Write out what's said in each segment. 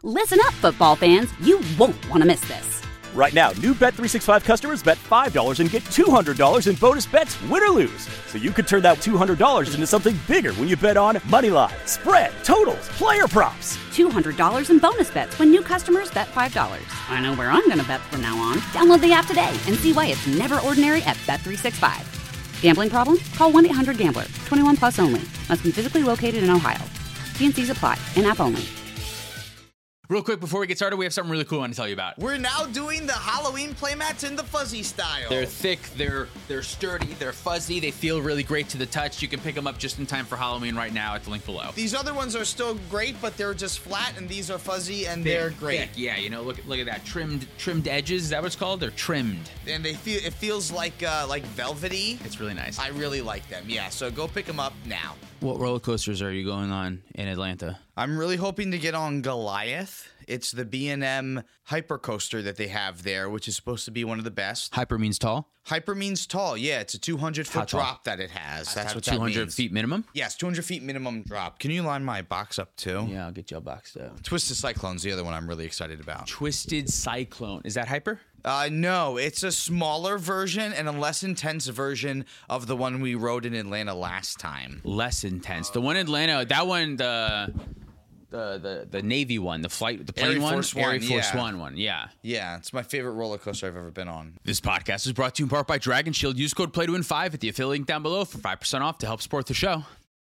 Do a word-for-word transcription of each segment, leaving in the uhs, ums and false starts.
Listen up, football fans. You won't want to miss this. Right now, new Bet three sixty-five customers bet five dollars and get two hundred dollars in bonus bets, win or lose. So you could turn that two hundred dollars into something bigger when you bet on money line, spread, totals, player props. two hundred dollars in bonus bets when new customers bet five dollars. I know where I'm going to bet from now on. Download the app today and see why it's never ordinary at Bet three sixty-five. Gambling problem? Call one eight hundred gambler. twenty-one plus only. Must be physically located in Ohio. T and C's apply. In-app only. Real quick, before we get started, we have something really cool I want to tell you about. We're now doing the Halloween playmats in the fuzzy style. They're thick, they're they're sturdy, they're fuzzy, they feel really great to the touch. You can pick them up just in time for Halloween right now at the link below. These other ones are still great, but they're just flat, and these are fuzzy, and Thick, they're great. Thick, yeah, you know, look look at that trimmed trimmed edges. Is that what it's called? They're trimmed. And they feel it feels like uh, like velvety. It's really nice. I really like them. Yeah, so go pick them up now. What roller coasters are you going on in Atlanta? I'm really hoping to get on Goliath. It's the B and M Hyper Coaster that they have there, which is supposed to be one of the best. Hyper means tall? Hyper means tall, yeah. It's a two hundred foot How tall? drop that it has. That's what that two hundred means. feet minimum? Yes, two hundred feet minimum drop. Can you line my box up too? Yeah, I'll get you all boxed up. Twisted Cyclone's the other one I'm really excited about. Twisted Cyclone. Is that Hyper? Uh, no, it's a smaller version and a less intense version of the one we rode in Atlanta last time. Less intense. The one in Atlanta, that one, the... The, the the Navy one, the flight, the plane Air one, Force One, Air Force yeah. One one, yeah. Yeah, it's my favorite roller coaster I've ever been on. This podcast is brought to you in part by Dragon Shield. Use code play to win five at the affiliate link down below for five percent off to help support the show.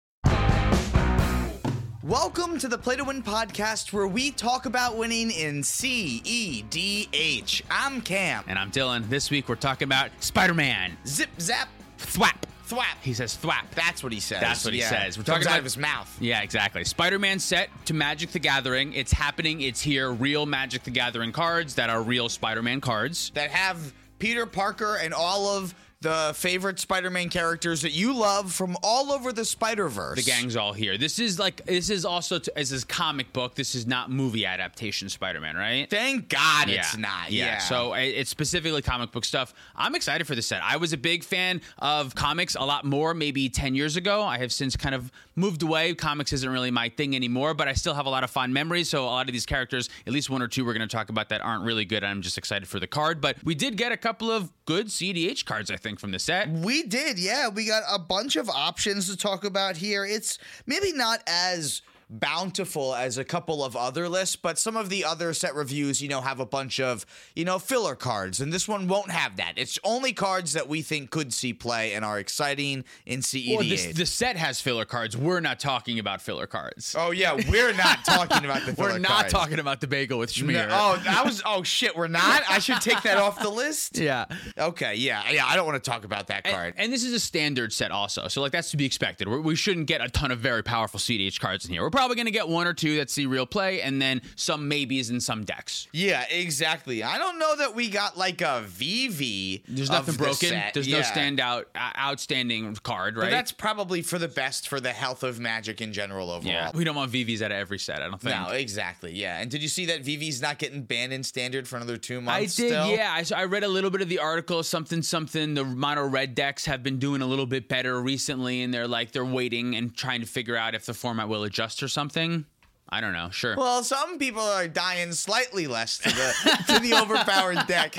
Welcome to the Play to Win podcast, where we talk about winning in C E D H. I'm Cam. And I'm Dylan. This week we're talking about Spider-Man. Zip, zap, Thwap. thwap. He says thwap. That's what he says. That's what he yeah. says. We're Comes talking out about of his mouth. Yeah, exactly. Spider-Man set to Magic the Gathering. It's happening. It's here. Real Magic the Gathering cards that are real Spider-Man cards. That have Peter Parker and all of the favorite Spider-Man characters that you love from all over the Spider-Verse. The gang's all here. This is like, this is also, to, this is comic book. This is not movie adaptation Spider-Man, right? Thank God Yeah. it's not. Yeah. Yeah. So uh, it's specifically comic book stuff. I'm excited for this set. I was a big fan of comics a lot more maybe ten years ago. I have since kind of moved away. Comics isn't really my thing anymore, but I still have a lot of fond memories. So a lot of these characters, at least one or two we're going to talk about that aren't really good. I'm just excited for the card. But we did get a couple of good C D H cards, I think, from the set. We did, yeah. We got a bunch of options to talk about here. It's maybe not as bountiful as a couple of other lists, but some of the other set reviews, you know, have a bunch of, you know, filler cards, and this one won't have that. It's only cards that we think could see play and are exciting in C E D H. Well, this, the set has filler cards. We're not talking about filler cards. Oh, yeah, we're not talking about the filler We're not cards. talking about the bagel with Schmear. No, oh, that was, oh, shit, we're not? I should take that off the list? Yeah. Okay, yeah, yeah, I don't want to talk about that card. And, and this is a standard set also, so like that's to be expected. We're, we shouldn't get a ton of very powerful C D H cards in here. We're probably going to get one or two that see real play, and then some maybes in some decks. Yeah, exactly. I don't know that we got like a V V. There's nothing of the broken. set. There's yeah. no standout, uh, outstanding card, right? But that's probably for the best for the health of Magic in general overall. yeah. We don't want V Vs out of every set, I don't think. No, exactly. Yeah. And did you see that V V's not getting banned in standard for another two I months? did, still? yeah. I, so I read a little bit of the article, something, something. The mono red decks have been doing a little bit better recently, and they're like, they're waiting and trying to figure out if the format will adjust or something. I don't know. Sure. Well, some people are dying slightly less to the to the overpowered deck,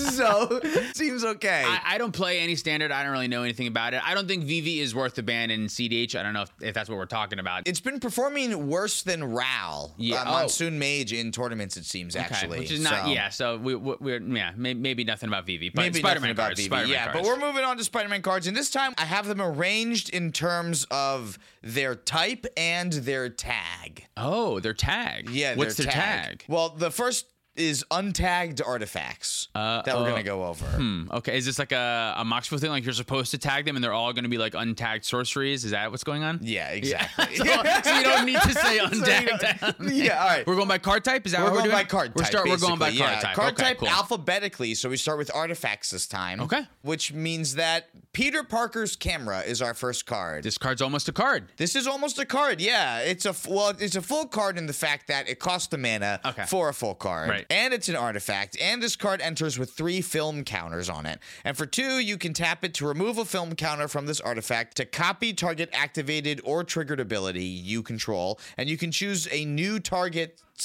so seems okay. I, I don't play any standard. I don't really know anything about it. I don't think V V is worth the ban in C D H. I don't know if, if that's what we're talking about. It's been performing worse than R A L, Yeah. uh, Oh. Monsoon Mage in tournaments. It seems Okay, actually, which is not, so. yeah. So we, we, we're, yeah, may, maybe nothing about V V, but Maybe Spider-Man nothing about cards. V V, Spider-Man yeah, cards. but we're moving on to Spider-Man cards, and this time I have them arranged in terms of their type and their tag. oh, they're tagged. Yeah, what's their their tag? Well, the first is untagged artifacts Uh, that we're uh, going to go over. Hmm. Okay. Is this like a, a Moxville thing? Like you're supposed to tag them and they're all going to be like untagged sorceries? Is that what's going on? Yeah, exactly. so, so you don't need to say So you untagged. don't- yeah, all right. We're going by card type? Is that We're what we're going doing? by card We're type. start- We're going by basically, card yeah. type. Card Okay, type cool. alphabetically, so we start with artifacts this time. Okay. Which means that Peter Parker's camera is our first card. This card's almost a card. This is almost a card, yeah. It's a f- well, it's a full card in the fact that it costs the mana Okay. for a full card, Right. and it's an artifact. And this card enters with three film counters on it. And for two, you can tap it to remove a film counter from this artifact to copy target activated or triggered ability you control, and you can choose a new target's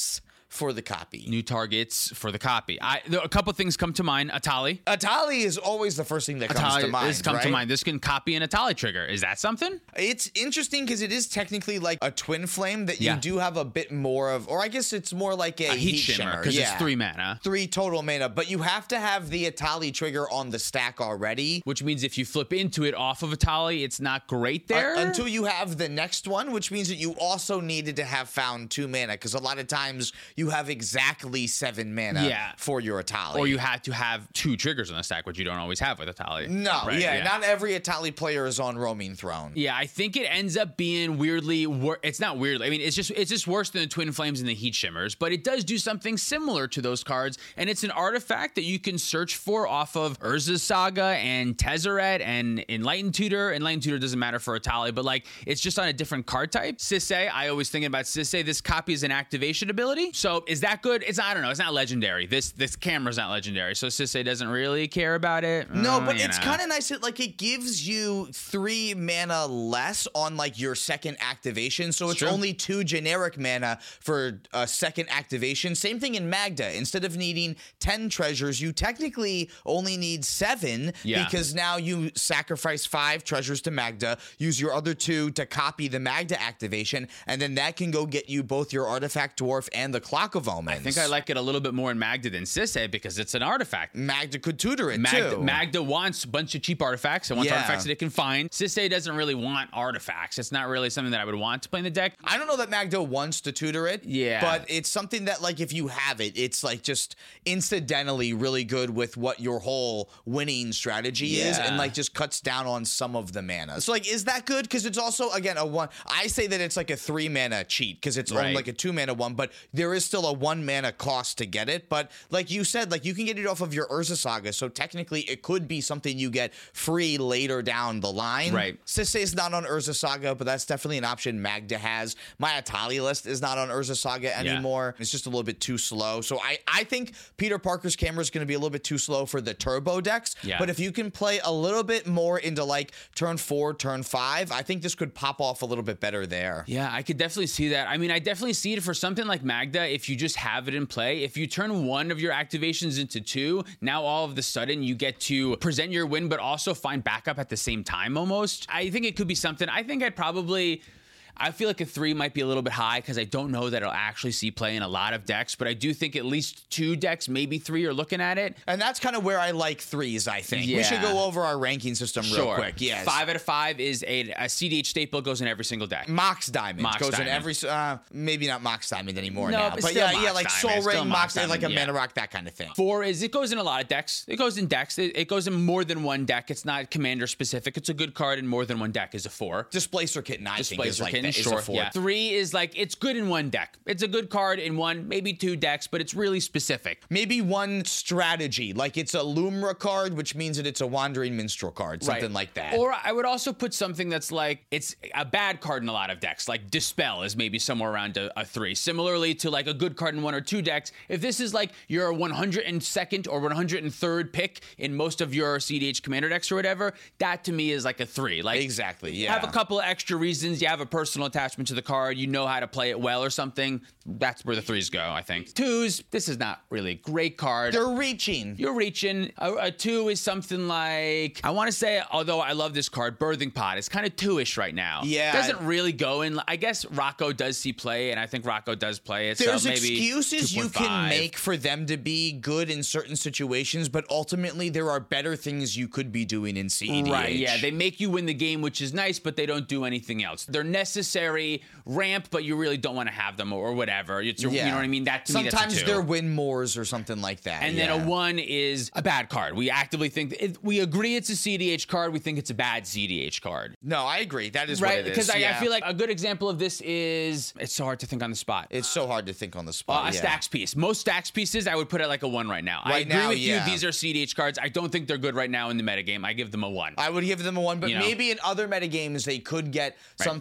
for the copy. New targets for the copy. I, there, a couple things come to mind. Atali. Atali is always the first thing that comes Atali to mind. This come right? to mind. This can copy an Atali trigger. Is that something? It's interesting because it is technically like a twin flame that you Yeah. do have a bit more of, or I guess it's more like a, A heat, heat shimmer because yeah. it's three mana. Three total mana, but you have to have the Atali trigger on the stack already. Which means if you flip into it off of Atali, it's not great there. Uh, until you have the next one, which means that you also needed to have found two mana, because a lot of times you have exactly seven mana Yeah. for your Atali. Or you had to have two triggers on the stack, which you don't always have with Atali. No, Right, yeah, not every Atali player is on Roaming Throne. Yeah, I think it ends up being weirdly. Wor- it's not weirdly. I mean, it's just it's just worse than the Twin Flames and the Heat Shimmers, but it does do something similar to those cards, and it's an artifact that you can search for off of Urza's Saga and Tezzeret and Enlightened Tutor. Enlightened Tutor doesn't matter for Atali, but like it's just on a different card type. Sisay, I always think about Sisay. This copy is an activation ability, so is that good? It's I don't know. It's not legendary. This this camera's not legendary, so Sisay doesn't really care about it. No, Uh, but you it's know. kind of nice that like it gives you three mana less on like your second activation, so it's true. only two generic mana for a second activation. Same thing in Magda. Instead of needing ten treasures, you technically only need seven Yeah. because now you sacrifice five treasures to Magda, use your other two to copy the Magda activation, and then that can go get you both your Artifact Dwarf and the Clock of Omens. I think I like it a little bit more in Magda than Sisay because it's an artifact. Magda could tutor it Magda, too. Magda wants a bunch of cheap artifacts. It wants Yeah. artifacts that it can find. Sisay doesn't really want artifacts. It's not really something that I would want to play in the deck. I don't know that Magda wants to tutor it. Yeah. But it's something that, like, if you have it, it's like just incidentally really good with what your whole winning strategy is, Yeah. and like just cuts down on some of the mana. So, like, is that good? Because it's also, again, a one. I say that it's like a three mana cheat because it's Right. only like a two mana one, but there is still a one mana cost to get it. But like you said, like you can get it off of your Urza Saga, so technically it could be something you get free later down the line. Right. Sisay's not on Urza Saga, but that's definitely an option Magda has. My Atali list is not on Urza Saga anymore. It's just a little bit too slow. So I, I think Peter Parker's camera is going to be a little bit too slow for the turbo decks. Yeah. But if you can play a little bit more into like turn four, turn five, I think this could pop off a little bit better there. Yeah, I could definitely see that. I mean, I definitely see it for something like Magda. If you just have it in play, if you turn one of your activations into two, now all of the sudden you get to present your win, but also find backup at the same time almost. I think it could be something. I think I'd probably. I feel like a three might be a little bit high because I don't know that it'll actually see play in a lot of decks, but I do think at least two decks, maybe three, are looking at it. And that's kind of where I like threes, I think. We should Yeah. go over our ranking system real Sure. quick. Yes. Five out of five is a, a C D H staple, goes in every single deck. Mox Diamond Mox goes Diamond. in every, uh, maybe not Mox Diamond anymore No, now, but but still yeah, Mox yeah, like Diamond, Soul still Ring, Mox Mox Diamond, like a Diamond, yeah. Mana Rock, that kind of thing. Four is it goes in a lot of decks. It goes in decks. It, it goes in more than one deck. It's not commander specific. It's a good card in more than one deck is a four. Displacer Kitten, I think, is Displacer like Kitten, that, is sure, a four. yeah. Three is like it's good in one deck. It's a good card in one, maybe two decks, but it's really specific. Maybe one strategy, like it's a Lumra card, which means that it's a Wandering Minstrel card, something Right. like that. Or I would also put something that's like it's a bad card in a lot of decks, like Dispel is maybe somewhere around a, a three. Similarly to like a good card in one or two decks, if this is like your one hundred second or one hundred third pick in most of your C D H commander decks or whatever, that to me is like a three. Like Exactly, you yeah. have a couple of extra reasons, you have a personal attachment to the card, you know how to play it well or something. That's where the threes go, I think. Twos, this is not really a great card. They're reaching. You're reaching. A, a two is something like, I want to say, although I love this card, Birthing Pod. It's kind of two-ish right now. Yeah. Doesn't really go in. I guess Rocco does see play, and I think Rocco does play it. There's so maybe excuses you can two point five. make for them to be good in certain situations, but ultimately there are better things you could be doing in C E D H. Right, yeah. They make you win the game, which is nice, but they don't do anything else. They're necessary ramp, but you really don't want to have them or whatever. It's, Yeah. You know what I mean? That to me, that's a Sometimes two. they're win mores or something like that. And yeah. then a one is a bad card. We actively think, it, we agree it's a C D H card. We think it's a bad C D H card. No, I agree. That is Right? what it is. Because I, yeah. I feel like a good example of this is, it's so hard to think on the spot. it's so hard to think on the Uh, spot. a yeah. stacks piece. Most stacks pieces, I would put at like a one right now. I Right agree now, with yeah. you. These are C D H cards. I don't think they're good right now in the metagame. I give them a one. I would give them a one, but You know? maybe in other metagames they could get Right. something higher.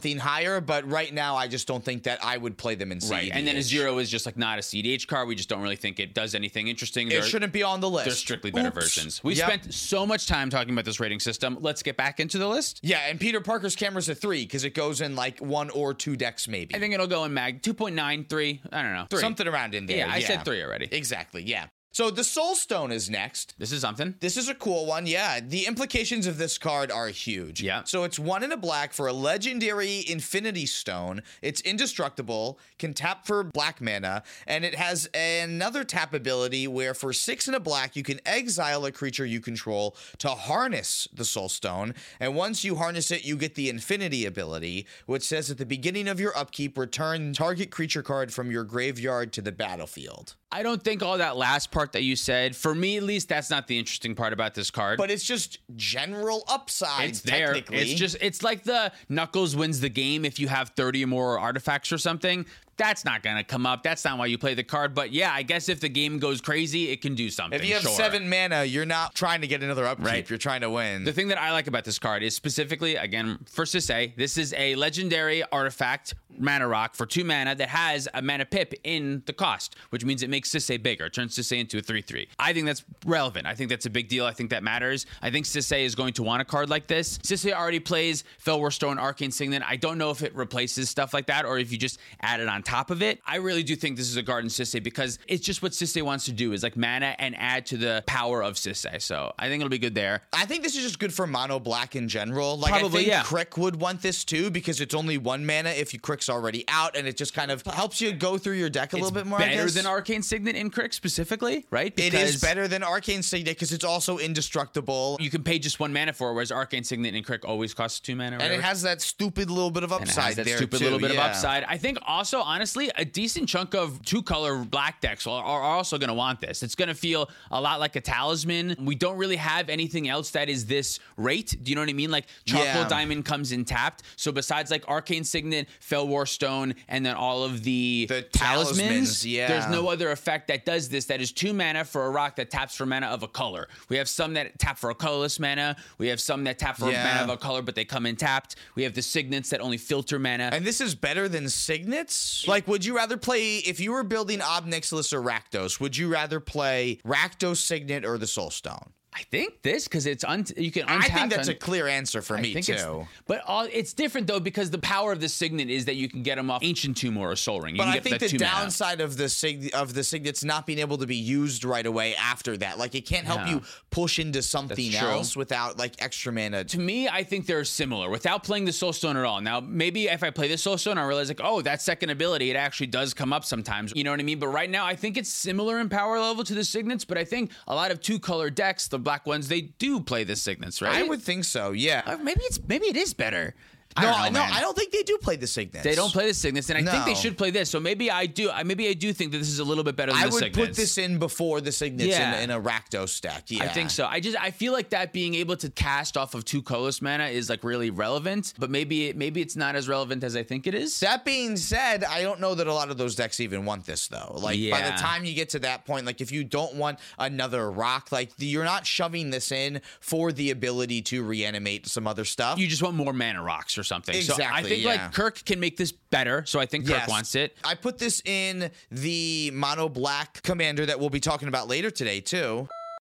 higher, but right now I just don't think that I would play them in C E D H. Right, and then a zero is just like not a C E D H card. We just don't really think it does anything interesting. It They're, shouldn't be on the list. They're strictly better Oops. versions. We Yep. spent so much time talking about this rating system. Let's get back into the list. Yeah, and Peter Parker's camera's a three because it goes in like one or two decks maybe. I think it'll go in mag two point nine, three. I don't know. Three. Something around in there. Yeah, I said three already. Exactly, yeah. So the Soul Stone is next. This is something. This is a cool one, yeah. The implications of this card are huge. Yeah. So it's one in a black for a legendary Infinity Stone. It's indestructible, can tap for black mana, and it has another tap ability where for six in a black, you can exile a creature you control to harness the Soul Stone. And once you harness it, you get the Infinity ability, which says at the beginning of your upkeep, return target creature card from your graveyard to the battlefield. I don't think all that last part that you said, for me at least, that's not the interesting part about this card. But it's just general upside, it's there. technically. It's just, it's like the Knuckles wins the game if you have thirty or more artifacts or something. That's not going to come up. That's not why you play the card. But yeah, I guess if the game goes crazy, it can do something. If you have sure. seven mana, you're not trying to get another upkeep. Right. You're trying to win. The thing that I like about this card is specifically, again, for Sisay, this is a legendary artifact mana rock for two mana that has a mana pip in the cost, which means it makes Sisay bigger. It turns Sisay into a three three. I think that's relevant. I think that's a big deal. I think that matters. I think Sisay is going to want a card like this. Sisay already plays Felwar Stone, Arcane Signet. I don't know if it replaces stuff like that or if you just add it on top of it. I really do think this is a card in Sisay because it's just what Sisay wants to do is like mana and add to the power of Sisay. So I think it'll be good there. I think this is just good for mono black in general. Like Probably, I think yeah. Crick would want this too because it's only one mana if you Crick's already out, and it just kind of helps you go through your deck a It's little bit more. I better guess. than Arcane Signet in Crick specifically, right? It Because is better than Arcane Signet because it's also indestructible. you can pay just one mana for it, whereas Arcane Signet in Crick always costs two mana. or And it whatever. has that stupid little bit of And it upside has that there stupid too. little bit yeah. of upside. I think also, honestly, a decent chunk of two-color black decks are, are also going to want this. It's going to feel a lot like a talisman. We don't really have anything else that is this rate. Do you know what I mean? Like Charcoal Yeah. Diamond comes in tapped. So besides like Arcane Signet, Felwar Stone, and then all of the, The talismans, talismans, yeah. there's no other effect that does this that is two mana for a rock that taps for mana of a color. We have some that tap for a colorless mana. We have some that tap for Yeah. a mana of a color, but they come in tapped. We have the Signets that only filter mana. And this is better than Signets? Like, would you rather play, if you were building Ob Nixilis or Rakdos, would you rather play Rakdos, Signet, or the Soul Stone? I think this because it's un- you can untap. I think that's un- a clear answer for I me, think too. it's- But all, it's different though because the power of the Signet is that you can get them off Ancient Tomb or a Soul Ring. You But can I get think that the two mana. downside of the sig- of the Signets not being able to be used right away after that, like it can't help Yeah. you push into something That's true. else without like extra mana. To me, I think they're similar without playing the Soul Stone at all. Now, maybe if I play the Soul Stone, I realize like, oh, that second ability, it actually does come up sometimes. You know what I mean? But right now, I think it's similar in power level to the Signets, but I think a lot of two-color decks, the black ones, they do play the Signets, right? I would think so, yeah. Uh, maybe it's maybe it is better. I no, don't know, no, man. I don't think they do play the Signets. They don't play the Signets, and I think they No. should play this. So maybe I do. I maybe I do think that this is a little bit better than I the would Signets. put this in before the Signets Yeah. in, in a Rakdos deck. Yeah, I think so. I just I feel like that being able to cast off of two colorless mana is like really relevant, but maybe it, maybe it's not as relevant as I think it is. That being said, I don't know that a lot of those decks even want this though. Like by the Yeah. time you get to that point, like if you don't want another rock, like you're not shoving this in for the ability to reanimate some other stuff. You just want more mana rocks or something. So I Exactly, think yeah. like Kirk can make this better. So I think Kirk Yes. wants it. I put this in the mono black commander that we'll be talking about later today too.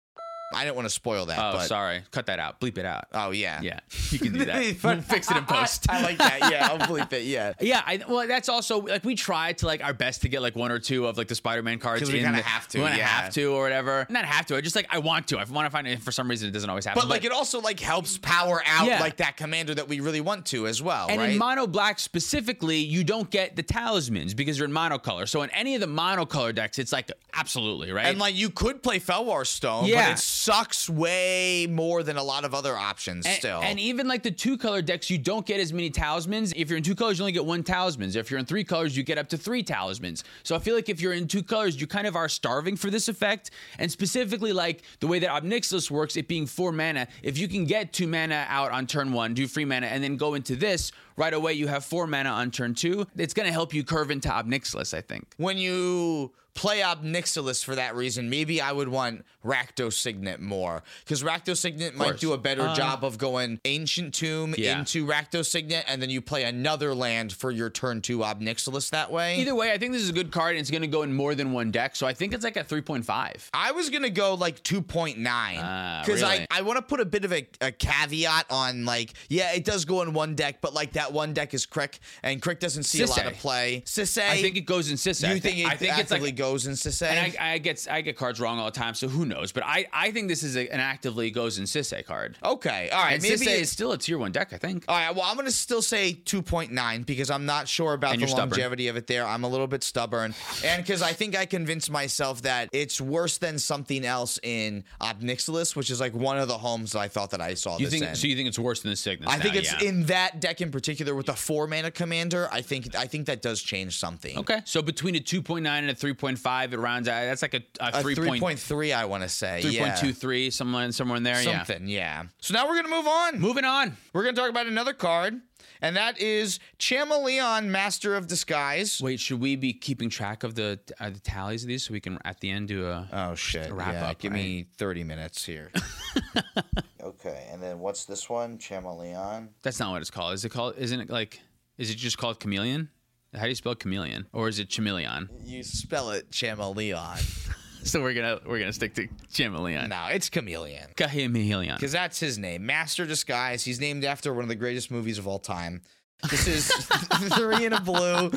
I didn't want to spoil that. Oh, but, sorry. Cut that out. Bleep it out. Oh yeah. Yeah, you can do that. We'll fix it in post. I like that. Yeah, I'll bleep it. Yeah. Yeah, I, well, that's also like we try to like our best to get like one or two of like the Spider-Man cards. 'Cause we in kinda the- have to, We want to yeah. have to or whatever. Not have to. I just like I want to. I want to find it. For some reason, it doesn't always happen. But like it also like helps power out Yeah. like that commander that we really want to as well, And right? in mono black specifically, you don't get the talismans because you're in monocolor. So in any of the monocolor decks, it's like absolutely right. And like you could play Felwar Stone, Yeah. but it sucks way more than a lot of other options And, still. and even like the two color decks, you don't get as many talismans. If you're in two colors, you only get one talismans. If you're in three colors, you get up to three talismans. So I feel like if you're in two colors, you kind of are starving for this effect. And specifically, like the way that Ob Nixilis works, it being four mana, if you can get two mana out on turn one, do free mana, and then go into this, right away you have four mana on turn two, it's going to help you curve into Ob Nixilis, I think. when you play Ob Nixilis for that reason, maybe I would want Rakdos Signet more, because Rakdos Signet might do a better uh, job of going Ancient Tomb yeah. into Rakdos Signet, and then you play another land for your turn two Ob Nixilis that way. Either way, I think this is a good card, and it's going to go in more than one deck, so I think it's like a three point five. I was going to go like two point nine, because uh, really? I, I want to put a bit of a, a caveat on, like, yeah, it does go in one deck, but like that one deck is Crick, and Crick doesn't see Sisay. a lot of play. Sisay. I think it goes in Sisay. You think it I think actively it's like, goes in Sisay? And I, I get I get cards wrong all the time, so who knows? But I, I think this is a, an actively goes in Sisay card. Okay, all right. And maybe Sisay is still a tier one deck, I think. All right, well, I'm going to still say two point nine because I'm not sure about and the you're longevity stubborn. of it there. I'm a little bit stubborn. And because I think I convinced myself that it's worse than something else in Ob Nixilis, which is like one of the homes that I thought that I saw you this think, in. So you think it's worse than the Cygnus? I now, think it's yeah. in that deck in particular with a four mana commander. I think I think that does change something. Okay, so between a two point nine and a three point five, it rounds out. That's like a, a, A three point three, I want to say. three point two yeah. three, somewhere, somewhere in there. Something, yeah. yeah. So now we're going to move on. Moving on. We're going to talk about another card, and that is Chameleon, Master of Disguise. Wait, should we be keeping track of the uh, the tallies of these so we can at the end do a oh shit a wrap yeah, up? Give right? me thirty minutes here. Okay, and then what's this one? Chameleon. That's not what it's called. Is it called? Isn't it like? Is it just called Chameleon? How do you spell chameleon? Or is it chameleon? You spell it Chameleon. So we're gonna we're gonna stick to chameleon. No, it's Chameleon. Chameleon. Because that's his name. Master Disguise. He's named after one of the greatest movies of all time. This is three in a blue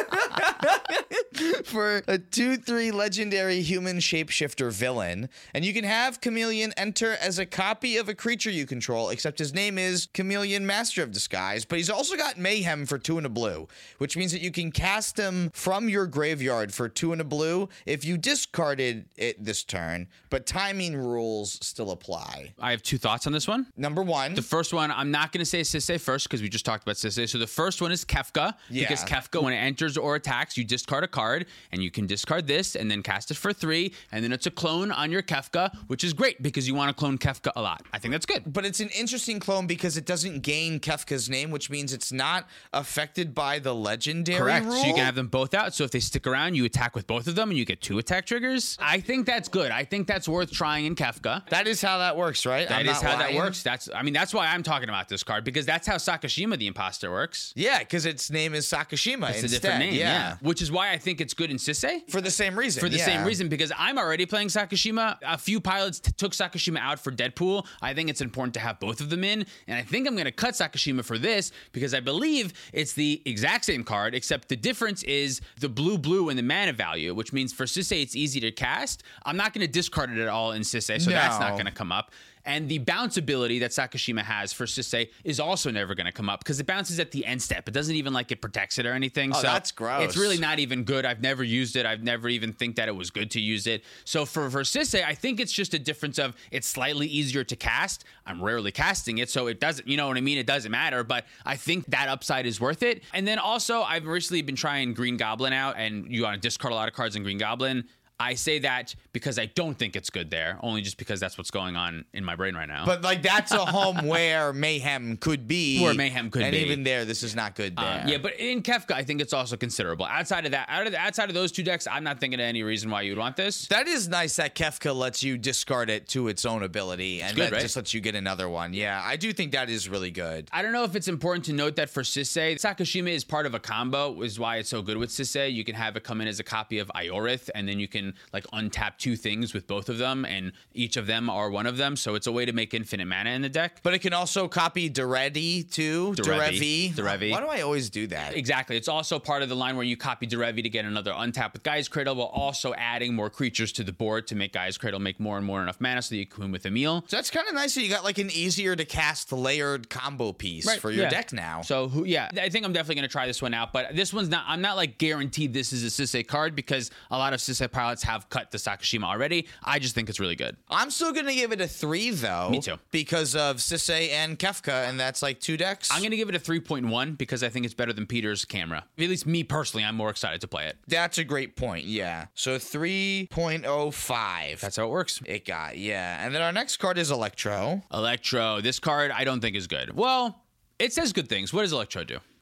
for a two three legendary human shapeshifter villain. And you can have Chameleon enter as a copy of a creature you control, except his name is Chameleon Master of Disguise. But he's also got Mayhem for two in a blue, which means that you can cast him from your graveyard for two in a blue if you discarded it this turn, but timing rules still apply. I have two thoughts on this one. Number one. The first one, I'm not going to say Sisay first because we just talked about Sisay. So the first one is Kefka, Yeah. because Kefka, when it enters or attacks, you discard a card, and you can discard this and then cast it for three, and then it's a clone on your Kefka, which is great because you want to clone Kefka a lot. I think that's good. But it's an interesting clone because it doesn't gain Kefka's name, which means it's not affected by the legendary Correct. rule. So you can have them both out. So if they stick around, you attack with both of them, and you get two attack triggers. I think that's good. I think that's worth trying in Kefka. That is how that works, right? That I'm is not how that lying. works. That's I mean, that's why I'm talking about this card, because that's how Sakashima the Imposter works. Yeah, because its name is Sakashima It's instead. a different name, yeah. yeah. Which is why I think it's good in Sisay. For the same reason. For the yeah. same reason, because I'm already playing Sakashima. A few pilots t- took Sakashima out for Deadpool. I think it's important to have both of them in, and I think I'm going to cut Sakashima for this because I believe it's the exact same card, except the difference is the blue-blue and the mana value, which means for Sisay it's easy to cast. I'm not going to discard it at all in Sisay, so No. that's not going to come up. And the bounce ability that Sakashima has for Sisay is also never going to come up because it bounces at the end step. It doesn't even like it protects it or anything. Oh, so that's gross. It's really not even good. I've never used it. I've never even think that it was good to use it. So for, for Sisay, I think it's just a difference of it's slightly easier to cast. I'm rarely casting it, so it doesn't, you know what I mean? It doesn't matter, but I think that upside is worth it. And then also, I've recently been trying Green Goblin out, and you want to discard a lot of cards in Green Goblin. I say that because I don't think it's good there, only just because that's what's going on in my brain right now. But like that's a home where Mayhem could be. Where Mayhem could and be. And even there, this is not good there. Um, yeah, but in Kefka, I think it's also considerable. Outside of that, out of the, outside of those two decks, I'm not thinking of any reason why you would want this. That is nice that Kefka lets you discard it to its own ability, and good, that right? just lets you get another one. Yeah, I do think that is really good. I don't know if it's important to note that for Sisay, Sakashima is part of a combo, which is why it's so good with Sisay. You can have it come in as a copy of Iorith, and then you can like untap two things with both of them, and each of them are one of them. So it's a way to make infinite mana in the deck. But it can also copy Derevi too. Derevi. Derevi. Derevi. Why do I always do that? Exactly. It's also part of the line where you copy Derevi to get another untap with Gaia's Cradle, while also adding more creatures to the board to make Gaia's Cradle make more and more enough mana so that you can win with Emil. So that's kind of nice that you got like an easier to cast layered combo piece Right, for your yeah. deck now. So who, yeah, I think I'm definitely going to try this one out, but this one's not, I'm not like guaranteed this is a Sisay card because a lot of Sisay pilots have cut the Sakashima already. I just think it's really good. I'm still going to give it a three though. Me too. Because of Sisay and Kefka, and that's like two decks. I'm going to give it a three point one because I think it's better than Peter's camera. At least me personally, I'm more excited to play it. That's a great point, yeah. So three point oh five. That's how it works. It got, yeah. And then our next card is Electro. Electro. This card I don't think is good. Well, it says good things. What does Electro do?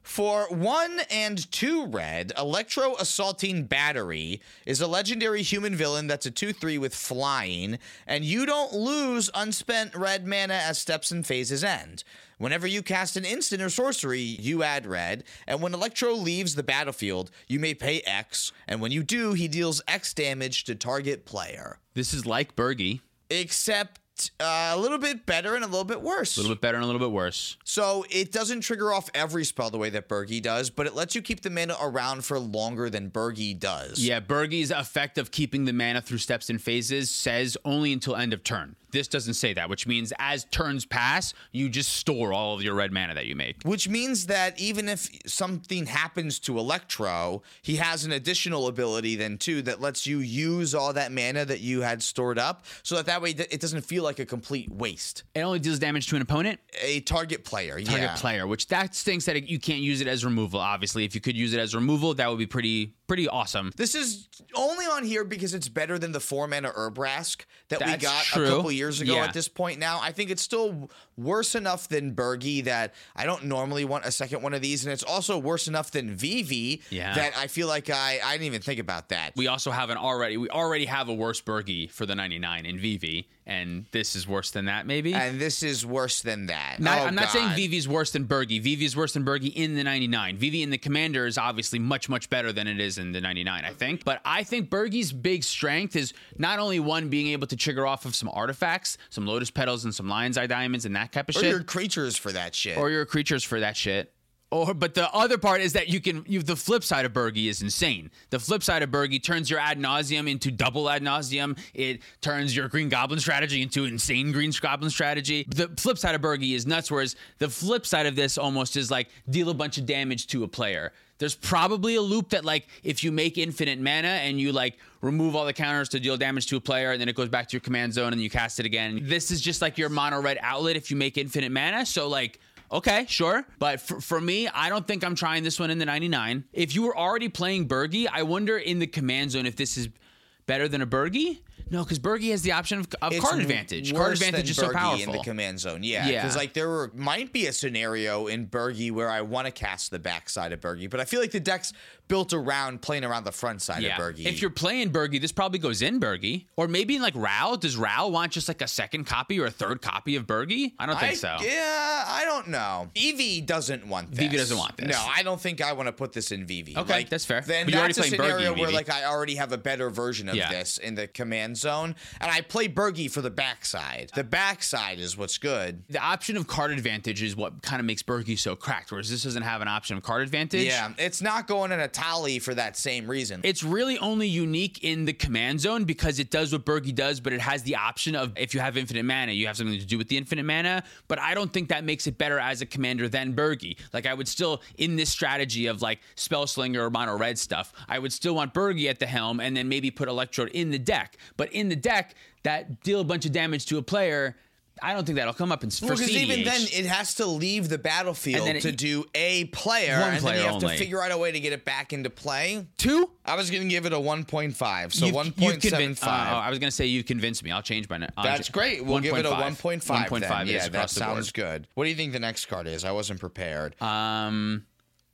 For one and two red, Electro Assaulting Battery is a legendary human villain that's a two three with flying, and you don't lose unspent red mana as steps and phases end. Whenever you cast an instant or sorcery, you add red, and when Electro leaves the battlefield, you may pay X, and when you do, he deals X damage to target player. This is like Birgi. Except uh, a little bit better and a little bit worse. A little bit better and a little bit worse. So it doesn't trigger off every spell the way that Birgi does, but it lets you keep the mana around for longer than Birgi does. Yeah, Birgi's effect of keeping the mana through steps and phases says only until end of turn. This doesn't say that, which means as turns pass, you just store all of your red mana that you make. Which means that even if something happens to Electro, he has an additional ability then too that lets you use all that mana that you had stored up, so that that way it doesn't feel like a complete waste. It only deals damage to an opponent? A target player, target yeah. player, which that stinks that you can't use it as removal, obviously. If you could use it as removal, that would be pretty pretty awesome. This is only on here because it's better than the four mana Urbrask that That's we got true. a couple years ago Yeah. at this point now. I think it's still worse enough than Birgi that I don't normally want a second one of these, and it's also worse enough than Vivi Yeah. that I feel like I, I didn't even think about that. We also have an already, we already have a worse Birgi for the ninety-nine in Vivi, and this is worse than that, maybe? And this is worse than that. Not, oh, I'm not God. saying Vivi's worse than Birgi. Vivi's worse than Birgi in the ninety-nine. Vivi in the Commander is obviously much, much better than it is in the ninety-nine, I think. But I think Birgi's big strength is not only one, being able to trigger off of some artifacts, some Lotus Petals and some Lion's Eye Diamonds and that type of Or shit. your creatures for that shit. Or your creatures for that shit. Or, but the other part is that you can, you, the flip side of Birgi is insane. The flip side of Birgi turns your ad nauseum into double ad nauseum. It turns your Green Goblin strategy into insane Green Goblin strategy. The flip side of Birgi is nuts, whereas the flip side of this almost is like deal a bunch of damage to a player. There's probably a loop that, like, if you make infinite mana and you, like, remove all the counters to deal damage to a player, and then it goes back to your command zone and you cast it again. This is just like your mono red outlet if you make infinite mana. So, like, okay, sure. But for, for me, I don't think I'm trying this one in the ninety-nine. If you were already playing Birgi, I wonder in the command zone if this is better than a Birgi. No, because Birgi has the option of, of card advantage. Card advantage is so powerful. In the command zone, yeah. Yeah. Because like there were, might be a scenario in Birgi where I want to cast the backside of Birgi, but I feel like the deck's built around playing around the front side Yeah. of Birgi. If you're playing Birgi, this probably goes in Birgi. Or maybe in like Ral. Does Ral want just like a second copy or a third copy of Birgi? I don't think I, so. Yeah, I don't know. Vivi doesn't want this. Vivi doesn't want this. No, I don't think I want to put this in Vivi. Okay, like, that's fair. Then But you're that's a already playing Birgi scenario in where Vivi. like I already have a better version of Yeah. this in the command zone, and I play Birgi for the backside. The backside is what's good. The option of card advantage is what kind of makes Birgi so cracked, whereas this doesn't have an option of card advantage. Yeah, it's not going in a tally for that same reason. It's really only unique in the command zone because it does what Birgi does, but it has the option of if you have infinite mana, you have something to do with the infinite mana. But I don't think that makes it better as a commander than Birgi. Like I would still, in this strategy of like Spellslinger or mono red stuff, I would still want Birgi at the helm and then maybe put Electrode in the deck. But in the deck, that deal a bunch of damage to a player, I don't think that'll come up in for Well, because C D H. even then, it has to leave the battlefield And then it- to do a player, One and player then you have only. to figure out a way to get it back into play. Two? I was going to give it a one point five, so You've- one you've point seven convinced- five. uh, I was going to say you've convinced me. I'll change my. I'll That's ch- great. We'll give it a one point five. one point five then. is Yeah, that across the board. sounds good. What do you think the next card is? I wasn't prepared. Um.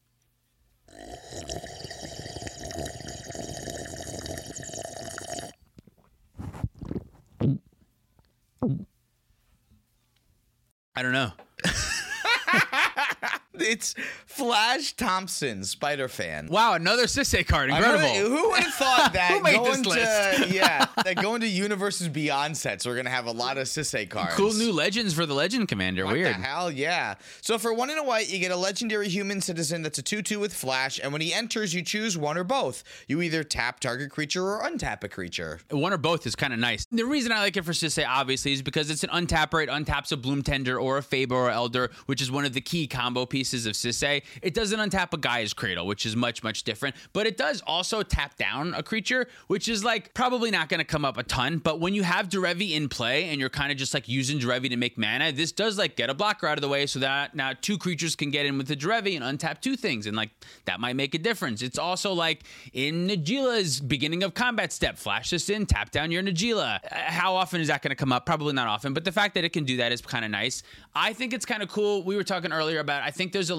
I don't know. It's Flash Thompson, Spider Fan. Wow, another Sisay card. I Incredible. really- who would have thought that Who made going this to list? yeah, that going to Universes Beyond sets, we're gonna have a lot of Sisay cards. Cool new legends for the Legend Commander. What Weird. the hell, yeah. So for one and a white, you get a legendary human citizen that's a two two with Flash, and when he enters, you choose one or both. You either tap target creature or untap a creature. One or both is kind of nice. The reason I like it for Sisay, obviously, is because it's an untapper. It untaps a Bloom Tender or a Faber or Elder, which is one of the key combo pieces of Sisay. It doesn't untap a Gaia's Cradle, which is much, much different. But it does also tap down a creature, which is like probably not going to come up a ton. But when you have Derevi in play and you're kind of just like using Derevi to make mana, this does like get a blocker out of the way so that now two creatures can get in with the Derevi and untap two things. And like that might make a difference. It's also like in Nagila's beginning of combat step, flash this in, tap down your Nagila. Uh, How often is that going to come up? Probably not often. But the fact that it can do that is kind of nice. I think it's kind of cool. We were talking earlier about, I think there's a line that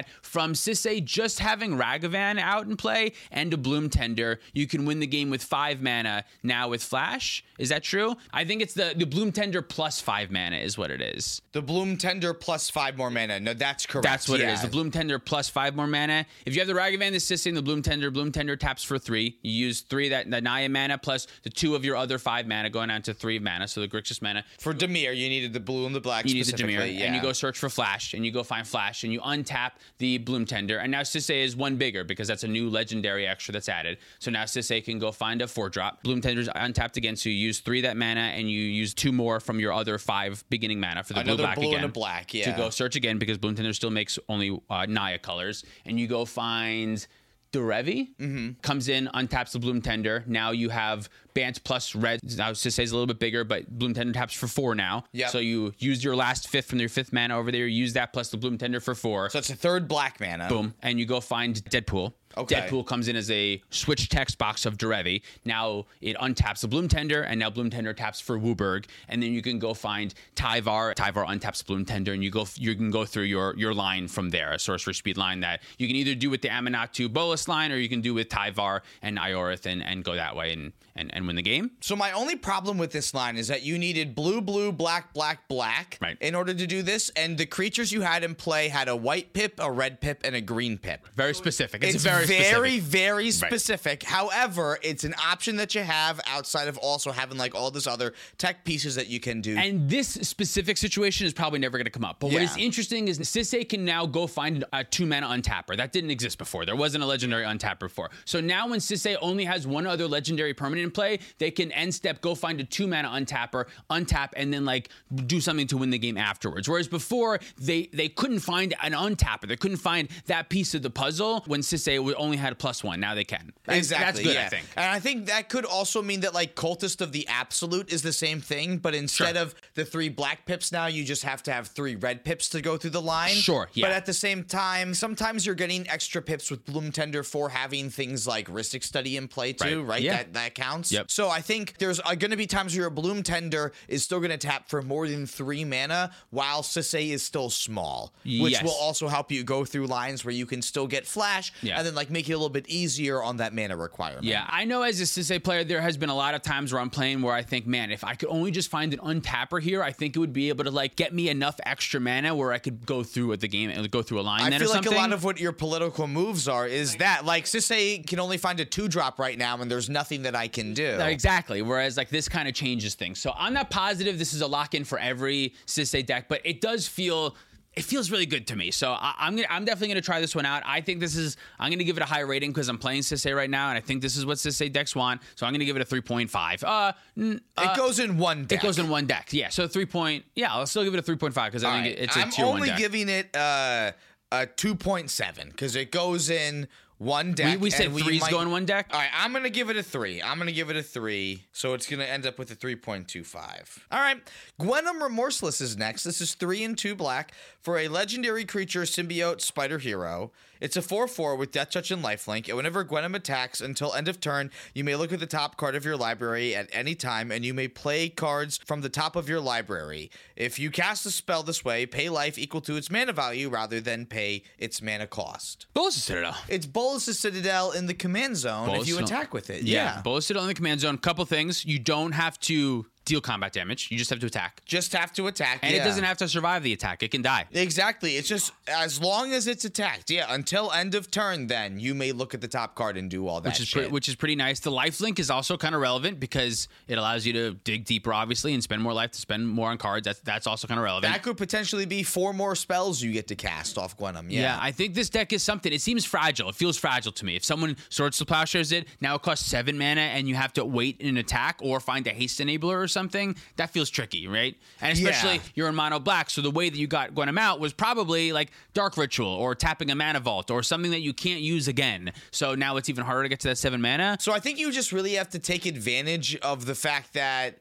that from Sisay just having Ragavan out in play and a Bloom Tender, you can win the game with five mana now with Flash. Is that true? I think it's the, the Bloom Tender plus five mana is what it is. The Bloom Tender plus five more mana. No, that's correct. That's what yeah. it is. The Bloom Tender plus five more mana. If you have the Ragavan, the Sisay, and the Bloom Tender, Bloom Tender taps for three. You use three that the Naya mana plus the two of your other five mana going down to three mana. So the Grixis mana. For Dimir, you needed the blue and the black. You need the Dimir, yeah. and you go search for Flash, and you go find Flash, and you untap the Bloom Tender. And now Sisay is one bigger because that's a new legendary extra that's added. So now Sisay can go find a four drop. Bloom Tender's untapped again, so you use three that mana, and you use two more from your other five beginning mana for the Another blue black blue again. and a black, yeah. To go search again because Bloom Tender still makes only uh, Naya colors, and you go find Derevi, mm-hmm. comes in, untaps the Bloom Tender. Now you have Bant plus red. Now Sisay's a little bit bigger, but Bloom Tender taps for four now. Yep. So you use your last fifth from your fifth mana over there. Use that plus the Bloom Tender for four. So it's a third black mana. Boom. And you go find Deadpool. Okay. Deadpool comes in as a switch text box of Derevi. Now it untaps the Bloom Tender, and now Bloom Tender taps for Wooburg. And then you can go find Tyvar. Tyvar untaps Bloom Tender, and you go you can go through your your line from there, a sorcerer speed line that you can either do with the Aminatou Bolas line, or you can do with Tyvar and Iorith and, and go that way and, and, and win the game. So my only problem with this line is that you needed blue, blue, black, black, black right. in order to do this, and the creatures you had in play had a white pip, a red pip, and a green pip. Very specific. It's, It's very, very, specific. very specific. Right. However, it's an option that you have outside of also having like all this other tech pieces that you can do. And this specific situation is probably never going to come up. But Yeah. what is interesting is Sisay can now go find a two mana untapper. That didn't exist before. There wasn't a legendary untapper before. So now when Sisay only has one other legendary permanent in play, they can end step go find a two mana untapper, untap, and then like do something to win the game afterwards. Whereas before they they couldn't find an untapper. They couldn't find that piece of the puzzle when Sisay only had a plus one. Now they can. And Exactly. That's good, yeah. I think. And I think that could also mean that like Cultist of the Absolute is the same thing, but instead Sure. of the three black pips now, you just have to have three red pips to go through the line. Sure, yeah. But at the same time, sometimes you're getting extra pips with Bloom Tender for having things like Rhystic Study in play too, right? Right. Yeah. That that counts. Yep. So I think there's uh, going to be times where your Bloom Tender is still going to tap for more than three mana, while Sisay is still small, which Yes. will also help you go through lines where you can still get Flash, Yeah. and then like make it a little bit easier on that mana requirement. Yeah, I know as a Sisay player, there has been a lot of times where I'm playing where I think, man, if I could only just find an untapper here, I think it would be able to like get me enough extra mana where I could go through with the game and go through a line I then feel or like something. a lot of what your political moves are is that like Sisay can only find a two drop right now, and there's nothing that I can do. Exactly. Whereas like this kind of changes things. So I'm not positive this is a lock in for every Sisay deck, but it does feel. It feels really good to me. So I, I'm gonna, I'm definitely going to try this one out. I think this is, I'm going to give it a high rating because I'm playing Sisay right now, and I think this is what Sisay decks want. So I'm going to give it a three point five. Uh, n- uh, It goes in one deck. It goes in one deck. Yeah. So three point, yeah, I'll still give it a three point five because I All think right. it's a I'm tier one only deck. giving it uh, a two point seven because it goes in one deck. We, we said and three's might- going one deck? All right, I'm going to give it a three. I'm going to give it a three. So it's going to end up with a three point two five. All right, Gwenum Remorseless is next. This is three and two black for a legendary creature symbiote spider hero. It's a four four with Death Touch and Lifelink, and whenever Gwenum attacks until end of turn, you may look at the top card of your library at any time, and you may play cards from the top of your library. If you cast a spell this way, pay life equal to its mana value rather than pay its mana cost. Bolas Citadel. It's Bolas' Citadel in the command zone Bolas if you Citadel. attack with it. Yeah. Yeah. Bolas Citadel in the command zone. Couple things. You don't have to deal combat damage. You just have to attack. Just have to attack. And yeah. it doesn't have to survive the attack. It can die. Exactly. It's just as long as it's attacked. Yeah. Until end of turn, then you may look at the top card and do all that Which is, shit. pre- which is pretty nice. The life link is also kind of relevant because it allows you to dig deeper, obviously, and spend more life to spend more on cards. That's that's also kind of relevant. that could potentially be four more spells you get to cast off Gwenum. Yeah. Yeah, I think this deck is something. It seems fragile. It feels fragile to me. If someone Swords to Plowshares it, now it costs seven mana and you have to wait an attack or find a haste enabler or something, that feels tricky, right? And especially Yeah. you're in mono black, so the way that you got Gwenum out was probably like Dark Ritual or tapping a mana vault or something that you can't use again. So now it's even harder to get to that seven mana. So I think you just really have to take advantage of the fact that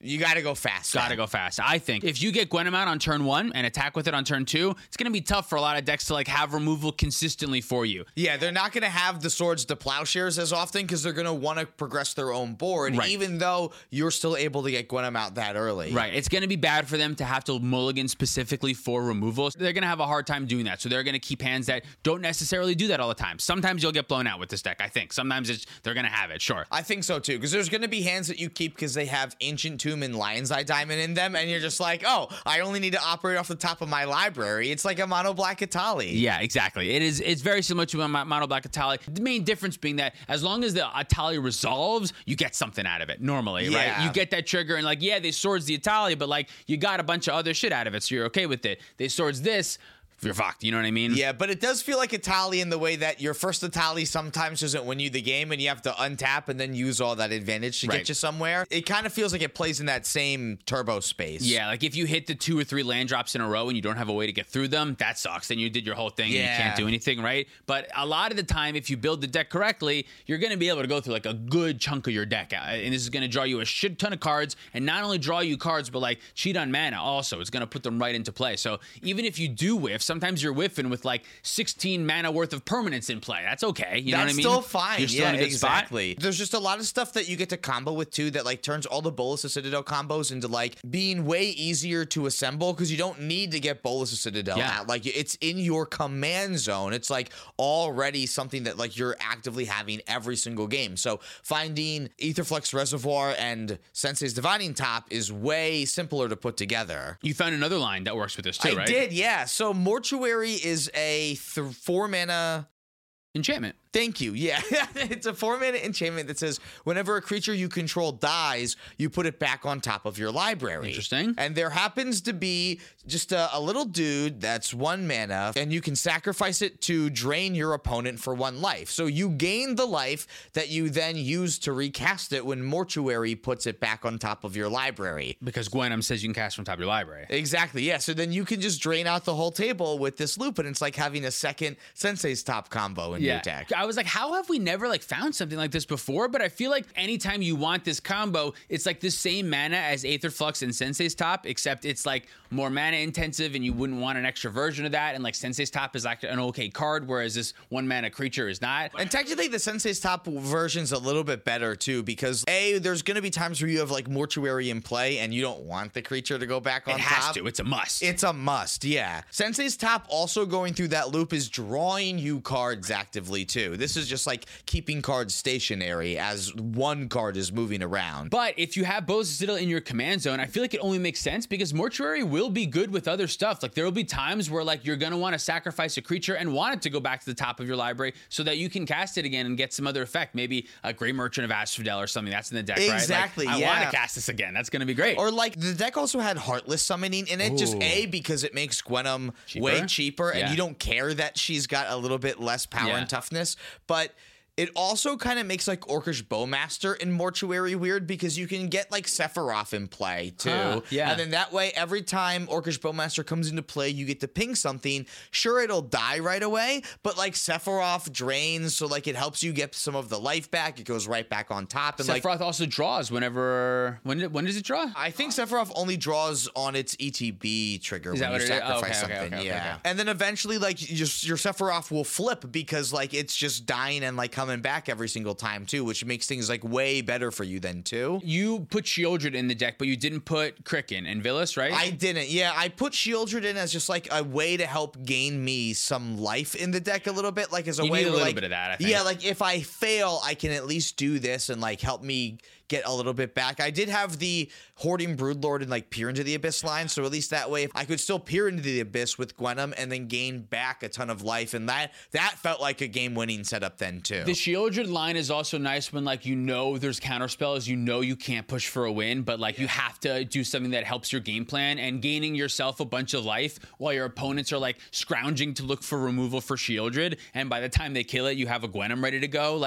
You got to go fast. Got to go fast. I think if you get Gwenom out on turn one and attack with it on turn two, it's going to be tough for a lot of decks to like have removal consistently for you. Yeah, they're not going to have the Swords to Plowshares as often because they're going to want to progress their own board, right. even though you're still able to get Gwenom out that early. Right. It's going to be bad for them to have to mulligan specifically for removal. They're going to have a hard time doing that. So they're going to keep hands that don't necessarily do that all the time. Sometimes you'll get blown out with this deck, I think. Sometimes it's they're going to have it, sure. I think so too, because there's going to be hands that you keep because they have Ancient Tomb and Lion's Eye Diamond in them, and you're just like, oh, I only need to operate off the top of my library. It's like a Mono Black Atali. Yeah, exactly. It is. It's very similar to a Mono Black Atali. The main difference being that as long as the Atali resolves, you get something out of it normally, Yeah. right? You get that trigger and like, yeah, they swords the Atali, but like you got a bunch of other shit out of it, so you're okay with it. They swords this, you're fucked. You know what I mean? Yeah, but it does feel like Atali in the way that your first Atali sometimes doesn't win you the game and you have to untap and then use all that advantage to Right. get you somewhere. It kind of feels like it plays in that same turbo space. Yeah, like if you hit the two or three land drops in a row and you don't have a way to get through them, that sucks. Then you did your whole thing and you Yeah. can't do anything, right? But a lot of the time, if you build the deck correctly, you're going to be able to go through like a good chunk of your deck. Uh, And this is going to draw you a shit ton of cards, and not only draw you cards, but like cheat on mana also. It's going to put them right into play. So even if you do whiff, sometimes you're whiffing with like sixteen mana worth of permanents in play. That's okay. You know what I That's mean? still fine. You're still yeah, in a good exactly. spot. There's just a lot of stuff that you get to combo with too that like turns all the Bolus of Citadel combos into like being way easier to assemble because you don't need to get Bolus of Citadel Yeah. out. Like it's in your command zone. It's like already something that like you're actively having every single game. So finding Aetherflux Reservoir and Sensei's Divining Top is way simpler to put together. You found another line that works with this too, I right? did, yeah. So Mortuary is a th- four mana. Enchantment. Thank you. Yeah. It's a four mana enchantment that says whenever a creature you control dies, you put it back on top of your library. Interesting. And there happens to be just a, a little dude that's one mana, and you can sacrifice it to drain your opponent for one life. So you gain the life that you then use to recast it when Mortuary puts it back on top of your library. Because Gwenom says you can cast from top of your library. Exactly, yeah. So then you can just drain out the whole table with this loop, and it's like having a second Sensei's Top combo in your deck. I was like, how have we never like found something like this before? But I feel like anytime you want this combo, it's like the same mana as Aetherflux and Sensei's Top, except it's like more mana intensive and you wouldn't want an extra version of that. And like Sensei's Top is like an okay card, whereas this one mana creature is not. And technically, the Sensei's Top version's a little bit better too, because A, there's going to be times where you have like Mortuary in play and you don't want the creature to go back on It has top. to. It's a must. It's a must, yeah. Sensei's Top also going through that loop is drawing you cards actively too. This is just like keeping cards stationary as one card is moving around. But if you have Bolus of Citadel in your command zone, I feel like it only makes sense because Mortuary will be good with other stuff. Like there will be times where like you're going to want to sacrifice a creature and want it to go back to the top of your library so that you can cast it again and get some other effect. Maybe a Grey Merchant of Asphodel or something that's in the deck, Exactly, right? Like, I yeah. want to cast this again. That's going to be great. Or like the deck also had Heartless Summoning in it, just Ooh. A, because it makes Gwenom Cheaper? way cheaper and Yeah. you don't care that she's got a little bit less power Yeah. and toughness, but it also kind of makes like Orcish Bowmaster in Mortuary weird because you can get like Sephiroth in play too. Huh, yeah. And then that way, every time Orcish Bowmaster comes into play, you get to ping something. Sure, it'll die right away, but like Sephiroth drains, so like it helps you get some of the life back. It goes right back on top. And like Sephiroth also draws whenever. When, did- when does it draw? I think Sephiroth only draws on its E T B trigger Is when that you what it is? Oh, sacrifice okay, okay, something. okay, yeah. okay, okay. And then eventually, like, your, your Sephiroth will flip because, like, it's just dying and, like, coming back every single time, too, which makes things, like, way better for you then, too. You put Shieldred in the deck, but you didn't put Kraken and Villas, right? I didn't. Yeah, I put Shieldred in as just, like, a way to help gain me some life in the deck a little bit, like, as a You way need a where, little like, bit of that, I think. Yeah, like, if I fail, I can at least do this and, like, help me get a little bit back. I did have the Hoarding Broodlord and like peer into the abyss line, so at least that way I could still peer into the abyss with Gwenom and then gain back a ton of life, and that that felt like a game-winning setup then too. The Shieldred line is also nice when like you know there's counterspells, you know you can't push for a win, but like you have to do something that helps your game plan, and gaining yourself a bunch of life while your opponents are like scrounging to look for removal for Shieldred, and by the time they kill it, you have a Gwenom ready to go. Like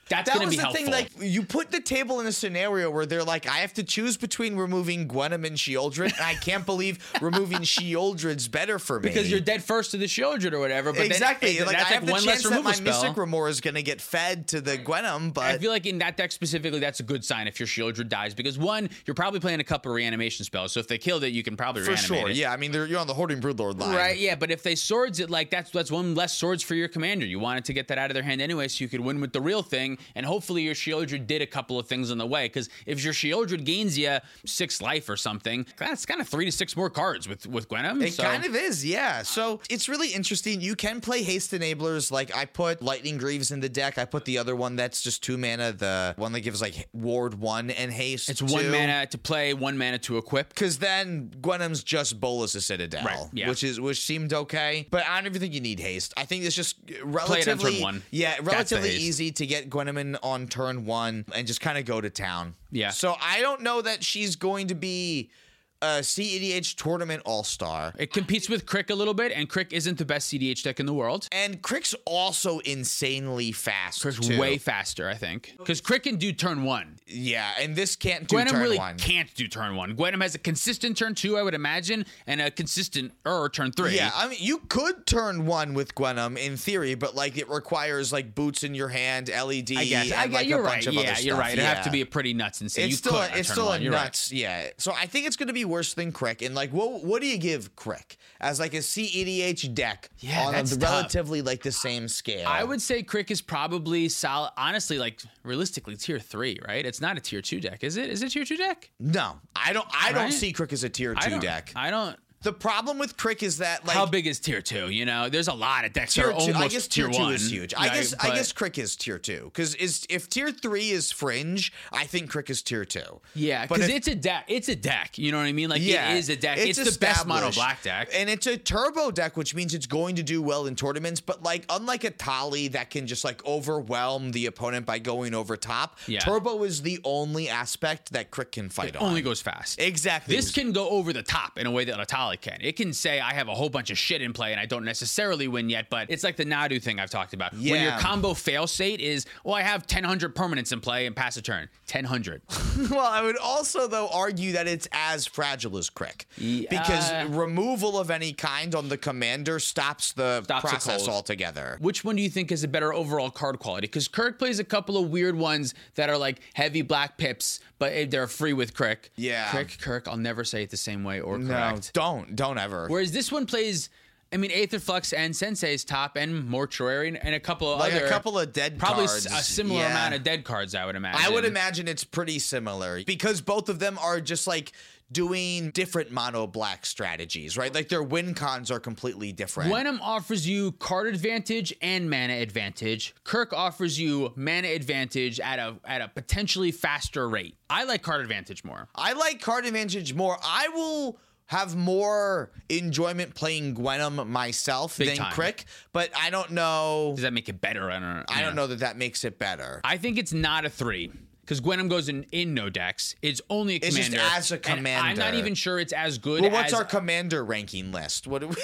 That's that going to was be the helpful. thing. Like, you put the table in a scenario where they're like, I have to choose between removing Gwenom and Sheoldred, and I can't believe removing Sheoldred's better for me. Because you're dead first to the Sheoldred or whatever. But exactly. Then, like, that's I have like the one chance less that removal my spell. Mystic Remore is going to get fed to the Gwenom, but I feel like in that deck specifically, that's a good sign if your Sheoldred dies. Because one, you're probably playing a couple of reanimation spells. So if they killed it, you can probably for reanimate sure. it. Yeah, I mean, they're, you're on the Hoarding Broodlord line. Right, yeah, but if they swords it, like that's that's one less swords for your commander. You wanted to get that out of their hand anyway, so you could win with the real thing, and hopefully your Sheoldred did a couple of things on the way. Because if your Sheoldred gains you six life or something, that's kind of three to six more cards with with Gwenom. It so. kind of is, yeah. So it's really interesting. You can play haste enablers. Like I put Lightning Greaves in the deck. I put the other one that's just two mana, the one that gives like ward one and haste. It's one two. mana to play, one mana to equip. Because then Gwenom's just Bolas a Citadel, Right, yeah. which is which seemed okay. But I don't even think you need haste. I think it's just Play it on relatively turn one. yeah, That's the relatively haste. easy to get Gwenom on turn one and just kind of go to town. Yeah. So I don't know that she's going to be a C E D H tournament all-star. It competes with Crick a little bit, and Crick isn't the best C D H deck in the world. And Crick's also insanely fast. Crick's too. way faster, I think. Because Crick can do turn one. Yeah, and this can't do Gwenom turn really one. can't do turn one. Gwenom has a consistent turn two, I would imagine, and a consistent er turn three. Yeah, I mean, you could turn one with Gwenom in theory, but like it requires like boots in your hand, L E D, I guess. and I like guess you're a right. bunch of Yeah, other you're stuff. right. It'd yeah. have to be a pretty nuts and insane. It's you still, could a, on it's turn still one. a You're right. nuts, yeah. So I think it's going to be worse than Crick. And like, what what do you give Crick as like a C E D H deck Yeah, on that's a tough. relatively like the same scale? I would say Crick is probably solid. Honestly, like realistically, tier three, right? It's not a tier two deck, is it? Is it a tier two deck? no, I don't. I don't Right? see Crick as a tier I two don't, deck. I don't. The problem with Crick is that like How big is tier two? You know, there's a lot of decks that tier are two. almost I guess tier, two one. is huge. I right? guess I But- guess Crick is tier two because is if tier three is fringe, I think Crick is tier two. Yeah, But because if- it's a deck. It's a deck. You know what I mean? Like Yeah, it is a deck. It's, the best mono established. black deck. And it's a turbo deck, which means it's going to do well in tournaments. But like, unlike a Tali that can just like overwhelm the opponent by going over top, Yeah. turbo is the only aspect that Crick can fight on. Only goes fast. Exactly. This can go over the top in a way that Atali can. It can say, I have a whole bunch of shit in play and I don't necessarily win yet, but it's like the Nadu thing I've talked about. Where your Yeah. combo fail state is, well, I have ten hundred permanents in play and pass a turn. ten hundred. Well, I would also though argue that it's as fragile as Crick because Uh, removal of any kind on the commander stops the Stops the process cold. altogether. Which one do you think is a better overall card quality? Because Kirk plays a couple of weird ones that are like heavy black pips, but they're free with Crick. Yeah. Crick, Kirk, I'll never say it the same way or No, correct. don't, don't ever. Whereas this one plays, I mean, Aetherflux and Sensei's top and Mortuary and a couple of Like other. a couple of dead Probably cards. s- a similar Yeah. amount of dead cards, I would imagine. I would imagine it's pretty similar because both of them are just like doing different mono black strategies, right? Like their win cons are completely different. Gwenom offers you card advantage and mana advantage. Kirk offers you mana advantage at a at a potentially faster rate. I like card advantage more. I like card advantage more. I will have more enjoyment playing Gwenom myself Big than time. Crick, but I don't know. Does that make it better? I don't know. I don't know that that makes it better. I think it's not a three. Because Gwenom goes in, in no decks. It's only a It's just commander. as a And I'm commander. not even sure it's as good Well, what's as our commander ranking list? What do we?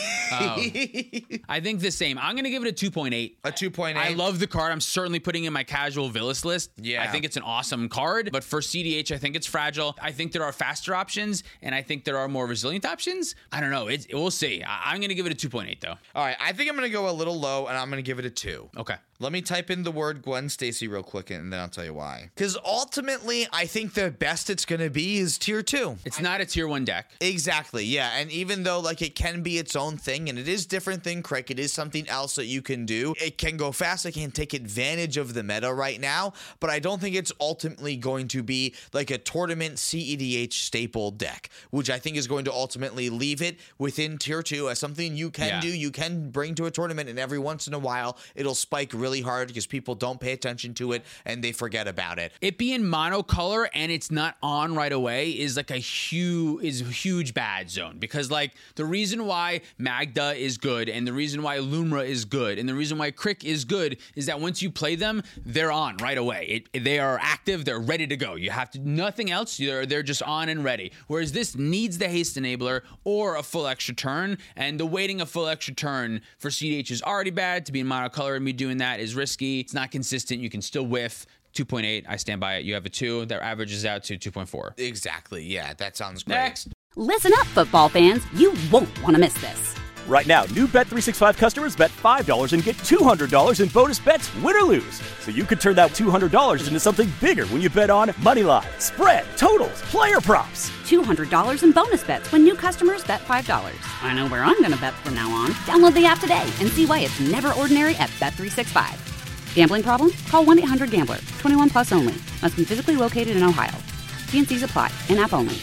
I think the same. I'm going to give it a two point eight. A two point eight? I love the card. I'm certainly putting it in my casual Villas list. Yeah. I think it's an awesome card. But for C D H, I think it's fragile. I think there are faster options, and I think there are more resilient options. I don't know. It's, we'll see. I, I'm going to give it a two point eight, though. All right, I think I'm going to go a little low, and I'm going to give it a two. Okay. Let me type in the word Gwen Stacy real quick, and then I'll tell you why. Because ultimately, I think the best it's going to be is tier two. It's not a tier one deck. Exactly, yeah. And even though like it can be its own thing, and it is different than Crick, it is something else that you can do. It can go fast. It can take advantage of the meta right now, but I don't think it's ultimately going to be like a tournament C E D H staple deck, which I think is going to ultimately leave it within tier two as something you can Yeah. do, you can bring to a tournament, and every once in a while it'll spike really hard because people don't pay attention to it and they forget about it. It being monocolor and it's not on right away is like a huge is a huge bad zone, because like the reason why Magda is good and the reason why Lumra is good and the reason why Crick is good is that once you play them, they're on right away. It, they are active, they're ready to go. You have to nothing else. They're they're just on and ready. Whereas this needs the haste enabler or a full extra turn, and the waiting a full extra turn for C D H is already bad. To be in monocolor and be doing that is risky. It's not consistent. You can still whiff. two point eight. I stand by it. You have a two. That averages out to two point four. Exactly. Yeah, that sounds great. Next. Listen up, football fans. You won't want to miss this. Right now, new Bet three sixty-five customers bet five dollars and get two hundred dollars in bonus bets, win or lose. So you could turn that two hundred dollars into something bigger when you bet on moneyline, spread, totals, player props. two hundred dollars in bonus bets when new customers bet five dollars. I know where I'm going to bet from now on. Download the app today and see why it's never ordinary at Bet three sixty-five. Gambling problem? Call one eight hundred gambler. twenty-one plus only. Must be physically located in Ohio. T and C's apply. In-app only.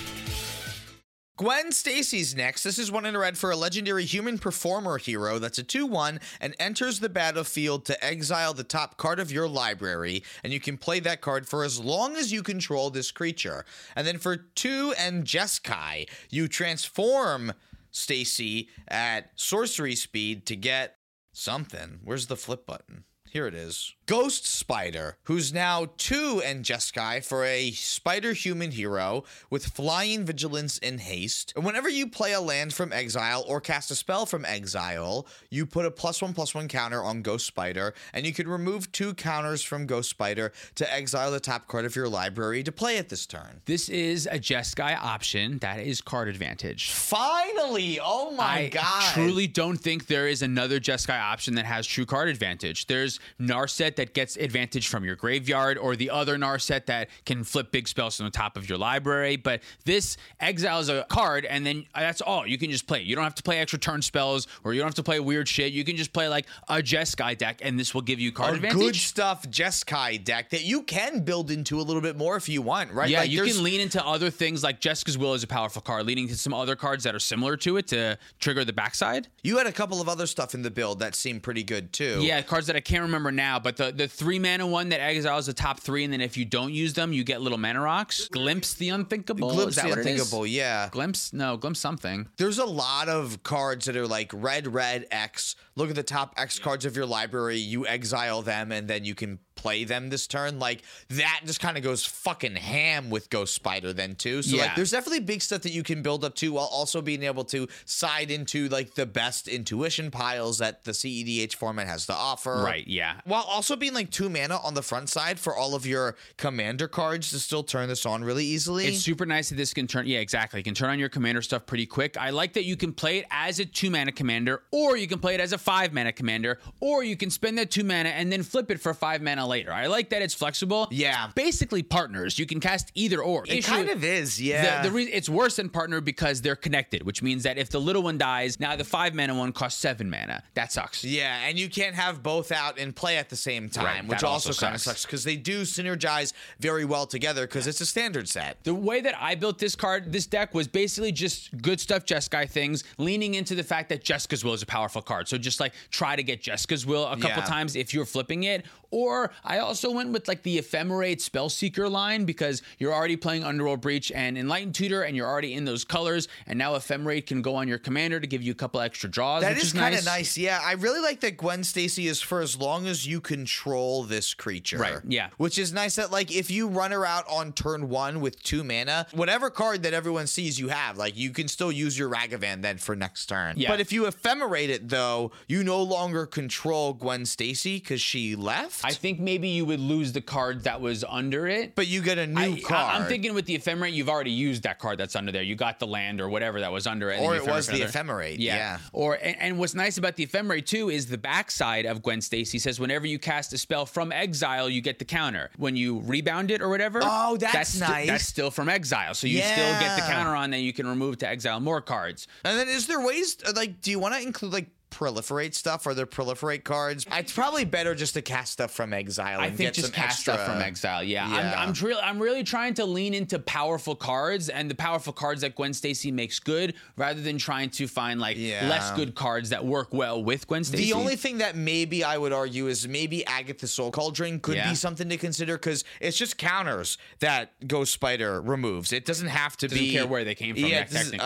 Gwen Stacy's next. This is one in red for a legendary human performer hero that's a two one and enters the battlefield to exile the top card of your library, and you can play that card for as long as you control this creature. And then for two and Jeskai, you transform Stacy at sorcery speed to get something. Where's the flip button? Here it is. Ghost Spider, who's now two and Jeskai for a spider human hero with flying, vigilance, and haste. And whenever you play a land from exile or cast a spell from exile, you put a plus one plus one counter on Ghost Spider, and you can remove two counters from Ghost Spider to exile the top card of your library to play it this turn. This is a Jeskai option that is card advantage. Finally! Oh my I god. truly don't think there is another Jeskai option that has true card advantage. There's Narset that gets advantage from your graveyard, or the other Narset that can flip big spells from the top of your library. But this exiles a card, and then that's all. You can just play. You don't have to play extra turn spells, or you don't have to play weird shit. You can just play like a Jeskai deck, and this will give you card a advantage. Good stuff Jeskai deck that you can build into a little bit more if you want, right? Yeah, like you there's... can lean into other things like Jessica's Will is a powerful card, leaning to some other cards that are similar to it to trigger the backside. You had a couple of other stuff in the build that seemed pretty good too. Yeah, cards that I can't remember now, but the, the three mana one that exiles the top three, and then if you don't use them, you get little mana rocks. Glimpse the Unthinkable. Glimpse is that the what Unthinkable, it is? yeah. Glimpse? No, glimpse something. There's a lot of cards that are like red, red, X. Look at the top X cards of your library. You exile them, and then you can play them this turn. Like, that just kind of goes fucking ham with Ghost Spider then, too. So, Yeah. like, there's definitely big stuff that you can build up to while also being able to side into, like, the best intuition piles that the C E D H format has to offer. Right, yeah. While also being, like, two mana on the front side for all of your commander cards to still turn this on really easily. It's super nice that this can turn, yeah, exactly. You can turn on your commander stuff pretty quick. I like that you can play it as a two mana commander, or you can play it as a five mana commander, or you can spend that two mana and then flip it for five mana later. I like that it's flexible. Yeah. It's basically partners. You can cast either or. It Issue- kind of is, yeah. The, the re- it's worse than partner because they're connected, which means that if the little one dies, now the five mana one costs seven mana. That sucks. Yeah, and you can't have both out and play at the same time, Right, which that also, also kind of sucks. sucks because they do synergize very well together because it's a standard set. The way that I built this card, this deck, was basically just good stuff Jeskai things, leaning into the fact that Jessica's Will is a powerful card. So just like try to get Jessica's Will a couple Yeah. times if you're flipping it. Or I also went with like the Ephemerate Spellseeker line because you're already playing Underworld Breach and Enlightened Tutor, and you're already in those colors. And now Ephemerate can go on your commander to give you a couple extra draws. That which is is kind of nice. nice. Yeah, I really like that Gwen Stacy is for as long as you control this creature. Right, yeah. Which is nice that, like, if you run her out on turn one with two mana, whatever card that everyone sees you have, like, you can still use your Ragavan then for next turn. Yeah. But if you ephemerate it, though, you no longer control Gwen Stacy because she left. I think maybe you would lose the card that was under it. but you get a new I, card. am thinking with the Ephemerate, you've already used that card that's under there. You got the land or whatever that was under it. and Or then it was for the another- Ephemerate, yeah. Or and, and what's nice about the Ephemerate too is the backside of Gwen Stacy says whenever you cast a spell from exile, you get the counter. When you rebound it or whatever. Oh, that's sti- nice. that's still from exile, so you still get the Yeah. counter on that. You can remove to exile more cards. And then is there ways, like, do you want to include, like, proliferate stuff? Are there proliferate cards? It's probably better just to cast stuff from exile and I think get just some cast extra stuff from exile. Yeah, Yeah. I'm I'm, tr- I'm really trying to lean into powerful cards and the powerful cards that Gwen Stacy makes good, rather than trying to find like Yeah. less good cards that work well with Gwen Stacy. The only thing that maybe I would argue is maybe Agatha Soul Cauldron could Yeah. be something to consider because it's just counters that Ghost Spider removes. It doesn't have to Doesn't be care where they came from, Yeah, yeah, it doesn't- technically. uh,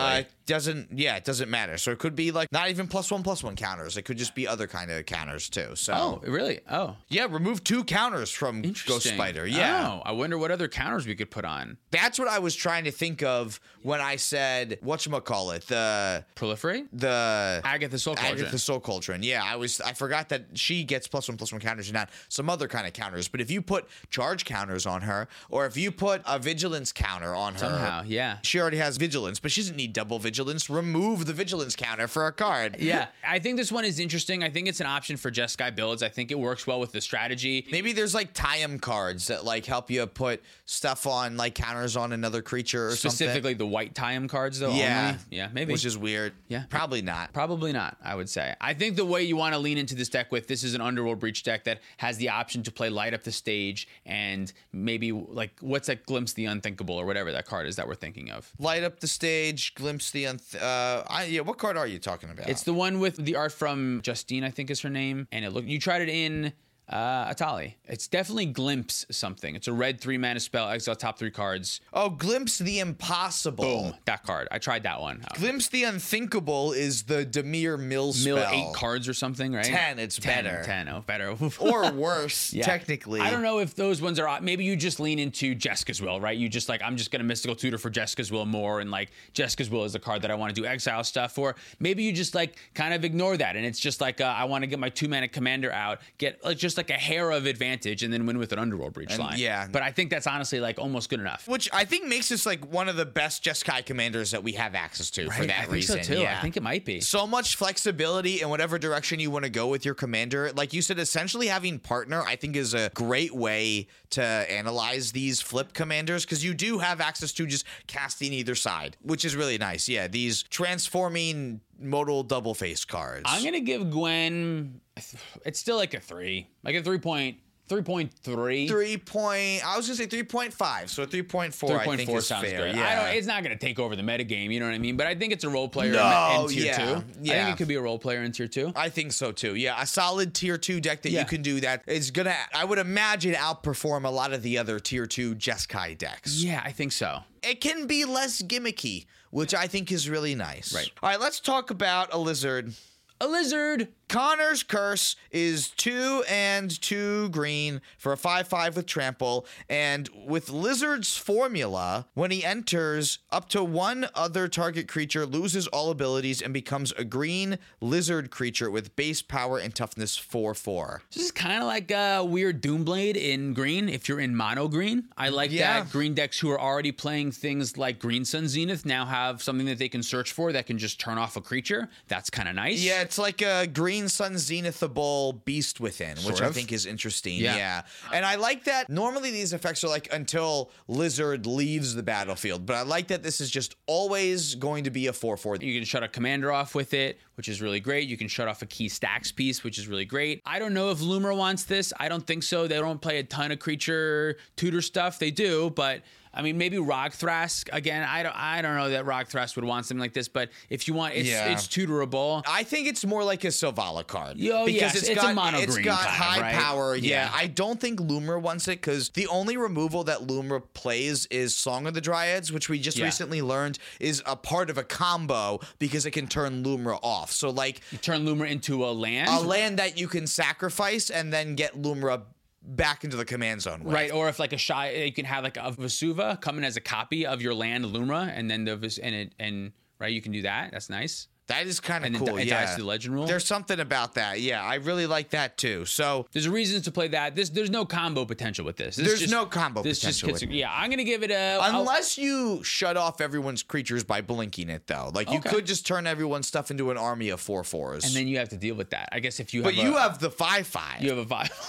doesn't, yeah, it doesn't matter. So it could be like not even plus one, plus one counters. It could just be other kind of counters too. So, Oh, really? Oh. yeah, remove two counters from Ghost Interesting. Spider. Yeah. Oh, I wonder what other counters we could put on. That's what I was trying to think of when I said, whatchamacallit, the, Proliferate? the, Agatha Soul Cauldron. Agatha Soul Cauldron. Yeah, I was, I forgot that she gets plus one, plus one counters and not some other kind of counters. But if you put charge counters on her, or if you put a vigilance counter on her, Somehow, yeah. she already has vigilance, but she doesn't need double vigilance. Remove the vigilance counter for a card. Yeah, I think this one is interesting. I think it's an option for Jeskai builds. I think it works well with the strategy. Maybe there's like tie-em cards that like help you put stuff on, like counters on another creature or Specifically the white tie-em cards, though. something. Yeah. Only. Yeah, maybe. Which is weird. Yeah. Probably not. Probably not, I would say. I think the way you want to lean into this deck with, this is an Underworld Breach deck that has the option to play Light Up the Stage and maybe like, what's that Glimpse the Unthinkable or whatever that card is that we're thinking of. Light up the stage, glimpse the unth- uh I, yeah, what card are you talking about? It's the one with the art from Justine, I think is her name. And it look you tried it in uh, Atali. It's definitely Glimpse something. It's a red three mana spell, exile top three cards. Oh, Glimpse the Impossible. Boom, that card. I tried that one. Glimpse the Unthinkable is the Demir Mill spell. Mill eight cards or something, right? Ten, it's ten, better. Ten, oh, better. Or worse, Yeah. technically. I don't know if those ones are. Maybe you just lean into Jessica's Will, right? You just like, I'm just gonna Mystical Tutor for Jessica's Will more, and like Jessica's Will is the card that I want to do exile stuff for. Maybe you just like kind of ignore that, and it's just like uh, I want to get my two mana commander out, get like just like a hair of advantage, and then win with an Underworld Breach And, line. yeah. but I think that's honestly like almost good enough. Which I think makes this like one of the best Jeskai commanders that we have access to for Right? that I think reason. so too. Yeah. I think it might be. So much flexibility in whatever direction you want to go with your commander. Like you said, essentially having partner, I think, is a great way to analyze these flip commanders because you do have access to just casting either side, which is really nice. Yeah, these transforming modal double face cards. I'm gonna give Gwen. It's still like a three, like a three point. three point three. Three point. I was gonna say three point five. So three point four. I think is sounds fair. good. Yeah. I don't, it's not going to take over the metagame, you know what I mean? But I think it's a role player No, in, in tier yeah, two. I yeah. think it could be a role player in tier two. I think so too. Yeah, a solid tier two deck that Yeah. you can do that is gonna, I would imagine, outperform a lot of the other tier two Jeskai decks. Yeah, I think so. It can be less gimmicky, which I think is really nice. Right. All right, let's talk about a lizard. A lizard. Connor's Curse is two and two green for a five five with trample. And with Lizard's formula, when he enters, up to one other target creature loses all abilities and becomes a green lizard creature with base power and toughness four four. This is kind of like a weird Doomblade in green if you're in mono green. I like Yeah. that green decks who are already playing things like Green Sun Zenith now have something that they can search for that can just turn off a creature. That's kind of nice. Yeah, it's like a Green Sun Zenithable Beast Within, which Sort I of. think is interesting. Yeah. Yeah. And I like that normally these effects are like until Lizard leaves the battlefield, but I like that this is just always going to be a four four. You can shut a commander off with it, which is really great. You can shut off a key stacks piece, which is really great. I don't know if Loomer wants this. I don't think so. They don't play a ton of creature tutor stuff. They do, but I mean, maybe Rog Thrask again. I don't. I don't know that Rog Thrask would want something like this. But if you want, it's Yeah. it's tutorable. I think it's more like a Sylvala card. Yo, yes, it's a got, mono it's green got kind of, high right? power. Yeah. Yeah. I don't think Loomer wants it because the only removal that Loomer plays is Song of the Dryads, which we just Yeah. recently learned is a part of a combo because it can turn Loomer off. So like You turn Loomer into a land. a land that you can sacrifice and then get Loomer back into the command zone with. Right, or if like a shy, you can have like a Vesuva come in as a copy of your land Lumra, and then the Ves- and it and right, you can do that. That's nice. That is kind of And then cool. it yeah. dies to the legend rule. There's something about that. Yeah, I really like that too. So There's a reason to play that. This there's no combo potential with this. This There's just- no combo this potential Just with gets, yeah, I'm gonna give it a. I'll- unless you shut off everyone's creatures by blinking it, though, like you Okay. could just turn everyone's stuff into an army of four fours. and then you have to deal with that. I guess if you but have you a, have the five five. you have a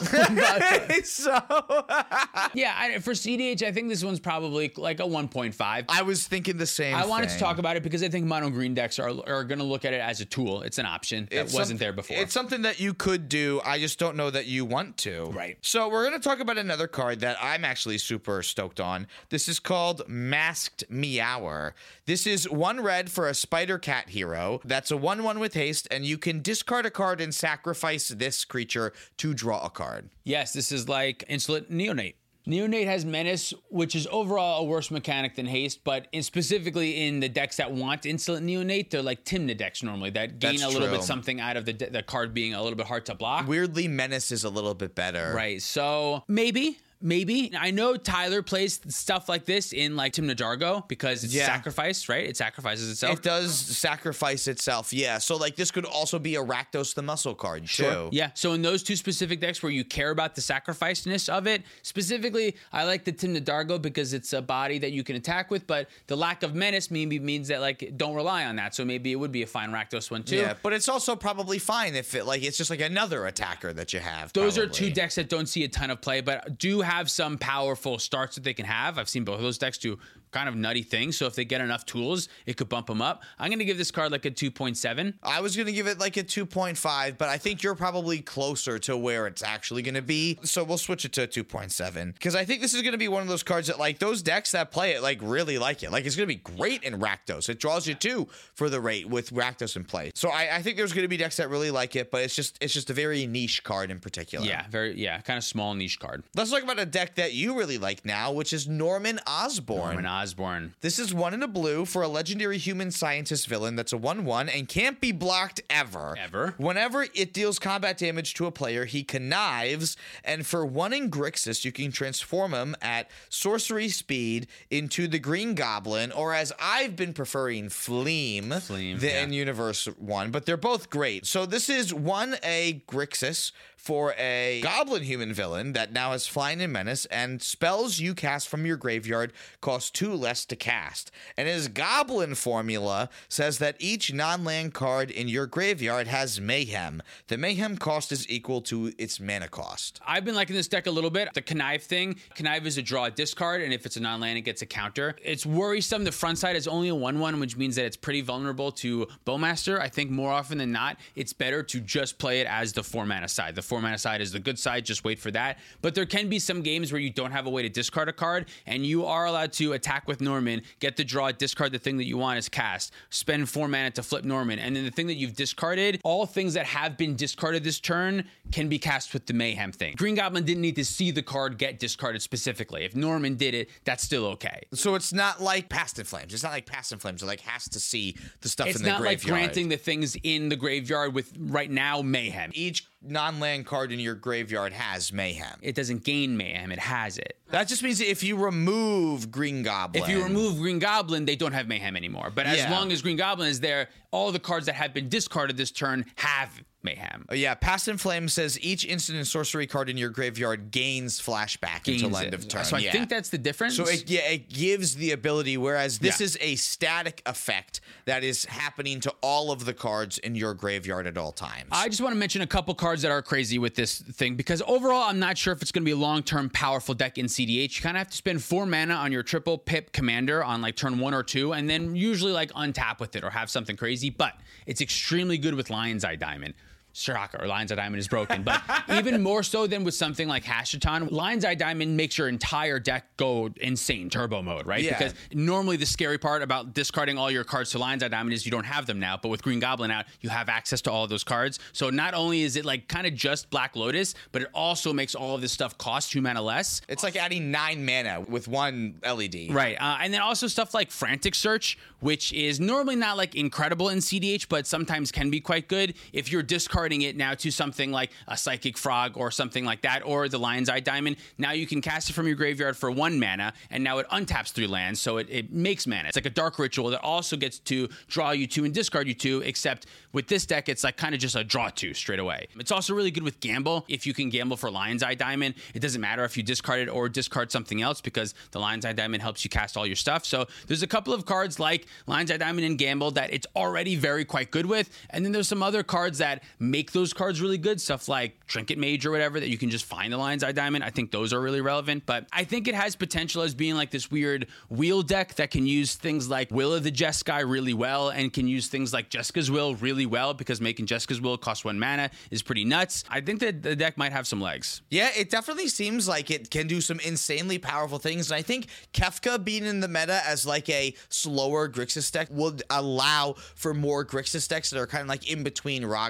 vibe. so Yeah, I, for C D H, I think this one's probably like a one point five. I was thinking the same. I wanted thing. to talk about it because I think mono green decks are are going to look at it as a tool. It's an option that It's wasn't some- there before. It's something that you could do. I just don't know that you want to. Right. So we're going to talk about another card that I'm actually super stoked on. This is called Masked Meower. This is one red for a Spider Cat hero. That's a one one with haste, and you can discard a card and sacrifice this creature to draw a card. Yes, this is like Insolent Neonate. Neonate has Menace, which is overall a worse mechanic than Haste, but in specifically in the decks that want Insolent Neonate, they're like Tymna decks normally that gain That's a little true. bit something out of the, the card being a little bit hard to block. Weirdly, Menace is a little bit better. Right, so maybe. Maybe. I know Tyler plays stuff like this in like Tymna Dargo because it's Yeah. sacrificed, right? It sacrifices itself. It does sacrifice itself, yeah. So, like, this could also be a Rakdos the Muscle card, too. Sure. Yeah. So in those two specific decks where you care about the sacrificedness of it, specifically, I like the Tymna Dargo because it's a body that you can attack with, but the lack of menace maybe means that like don't rely on that. So maybe it would be a fine Rakdos one too. Yeah, but it's also probably fine if it like it's just like another attacker that you have. Those probably. are two decks that don't see a ton of play, but do have some powerful starts that they can have. I've seen both of those decks do kind of nutty things. So if they get enough tools, it could bump them up. I'm going to give this card like a two point seven. I was going to give it like a two point five, but I think you're probably closer to where it's actually going to be. So we'll switch it to a two point seven because I think this is going to be one of those cards that like those decks that play it like really like it. Like it's going to be great in Rakdos. It draws you two for the rate with Rakdos in play. So I, I think there's going to be decks that really like it, but it's just it's just a very niche card in particular. Yeah, very yeah, kind of small niche card. Let's talk about a deck that you really like now, which is Norman Osborn. Norman Osborn. This is one in a blue for a legendary human scientist villain that's a one one and can't be blocked ever. Ever. Whenever it deals combat damage to a player, he connives, and for one in Grixis, you can transform him at sorcery speed into the Green Goblin, or as I've been preferring, Fleam, Fleam, the yeah. in-universe one, but they're both great. So this is one a Grixis for a goblin human villain that now has flying and menace, and spells you cast from your graveyard cost two less to cast. And his goblin formula says that each non-land card in your graveyard has mayhem. The mayhem cost is equal to its mana cost. I've been liking this deck a little bit. The Connive thing. Connive is a draw a discard, and if it's a non-land, it gets a counter. It's worrisome. The front side is only a one one, which means that it's pretty vulnerable to Bowmaster. I think more often than not, it's better to just play it as the four mana side. The four mana side is the good side. Just wait for that. But there can be some games where you don't have a way to discard a card, and you are allowed to attack with Norman, get the draw, discard the thing that you want as cast, spend four mana to flip Norman, and then the thing that you've discarded, all things that have been discarded this turn can be cast with the Mayhem thing. Green Goblin didn't need to see the card get discarded specifically. If Norman did it, that's still okay. So it's not like Past in Flames. It's not like Past in Flames. It like has to see the stuff It's in the not like graveyard. granting the things in the graveyard with right now Mayhem. Each non-land card in your graveyard has mayhem. It doesn't gain Mayhem, it has it. That just means that if you remove Green Goblin. If you remove Green Goblin, they don't have Mayhem anymore. But as Yeah. long as Green Goblin is there, all the cards that have been discarded this turn have Mayhem. Oh, yeah, Past in Flames says each instant and sorcery card in your graveyard gains flashback Gains until it. end of turn. So I yeah. think that's the difference. So it, yeah, it gives the ability, whereas this Yeah. is a static effect that is happening to all of the cards in your graveyard at all times. I just want to mention a couple cards that are crazy with this thing because overall, I'm not sure if it's going to be a long-term powerful deck in C D H. You kind of have to spend four mana on your triple pip commander on like turn one or two, and then usually like untap with it or have something crazy. But it's extremely good with Lion's Eye Diamond. Shocker, Lion's Eye Diamond is broken. But even more so than with something like Hashiton, Lion's Eye Diamond makes your entire deck go insane turbo mode, right? Yeah. Because normally the scary part about discarding all your cards to Lion's Eye Diamond is you don't have them now. But with Green Goblin out, you have access to all of those cards. So not only is it like kind of just Black Lotus, but it also makes all of this stuff cost two mana less. it's like adding nine mana with one L E D. Right. Uh, and then also stuff like Frantic Search, which is normally not like incredible in C D H, but sometimes can be quite good. If you're discarding it now to something like a Psychic Frog or something like that, or the Lion's Eye Diamond, now you can cast it from your graveyard for one mana, and now it untaps three lands, so it, it makes mana. It's like a Dark Ritual that also gets to draw you two and discard you two, except with this deck, it's like kind of just a draw two straight away. It's also really good with Gamble. If you can gamble for Lion's Eye Diamond, it doesn't matter if you discard it or discard something else because the Lion's Eye Diamond helps you cast all your stuff. So there's a couple of cards like Lion's Eye Diamond and Gamble that it's already very quite good with. And then there's some other cards that make those cards really good. Stuff like Trinket Mage or whatever that you can just find the Lion's Eye Diamond. I think those are really relevant. But I think it has potential as being like this weird wheel deck that can use things like Will of the Jeskai really well and can use things like Jessica's Will really well because making Jessica's Will cost one mana is pretty nuts. I think that the deck might have some legs. Yeah, it definitely seems like it can do some insanely powerful things. And I think Kefka being in the meta as like a slower Grixis deck would allow for more Grixis decks that are kind of like in between Rogsai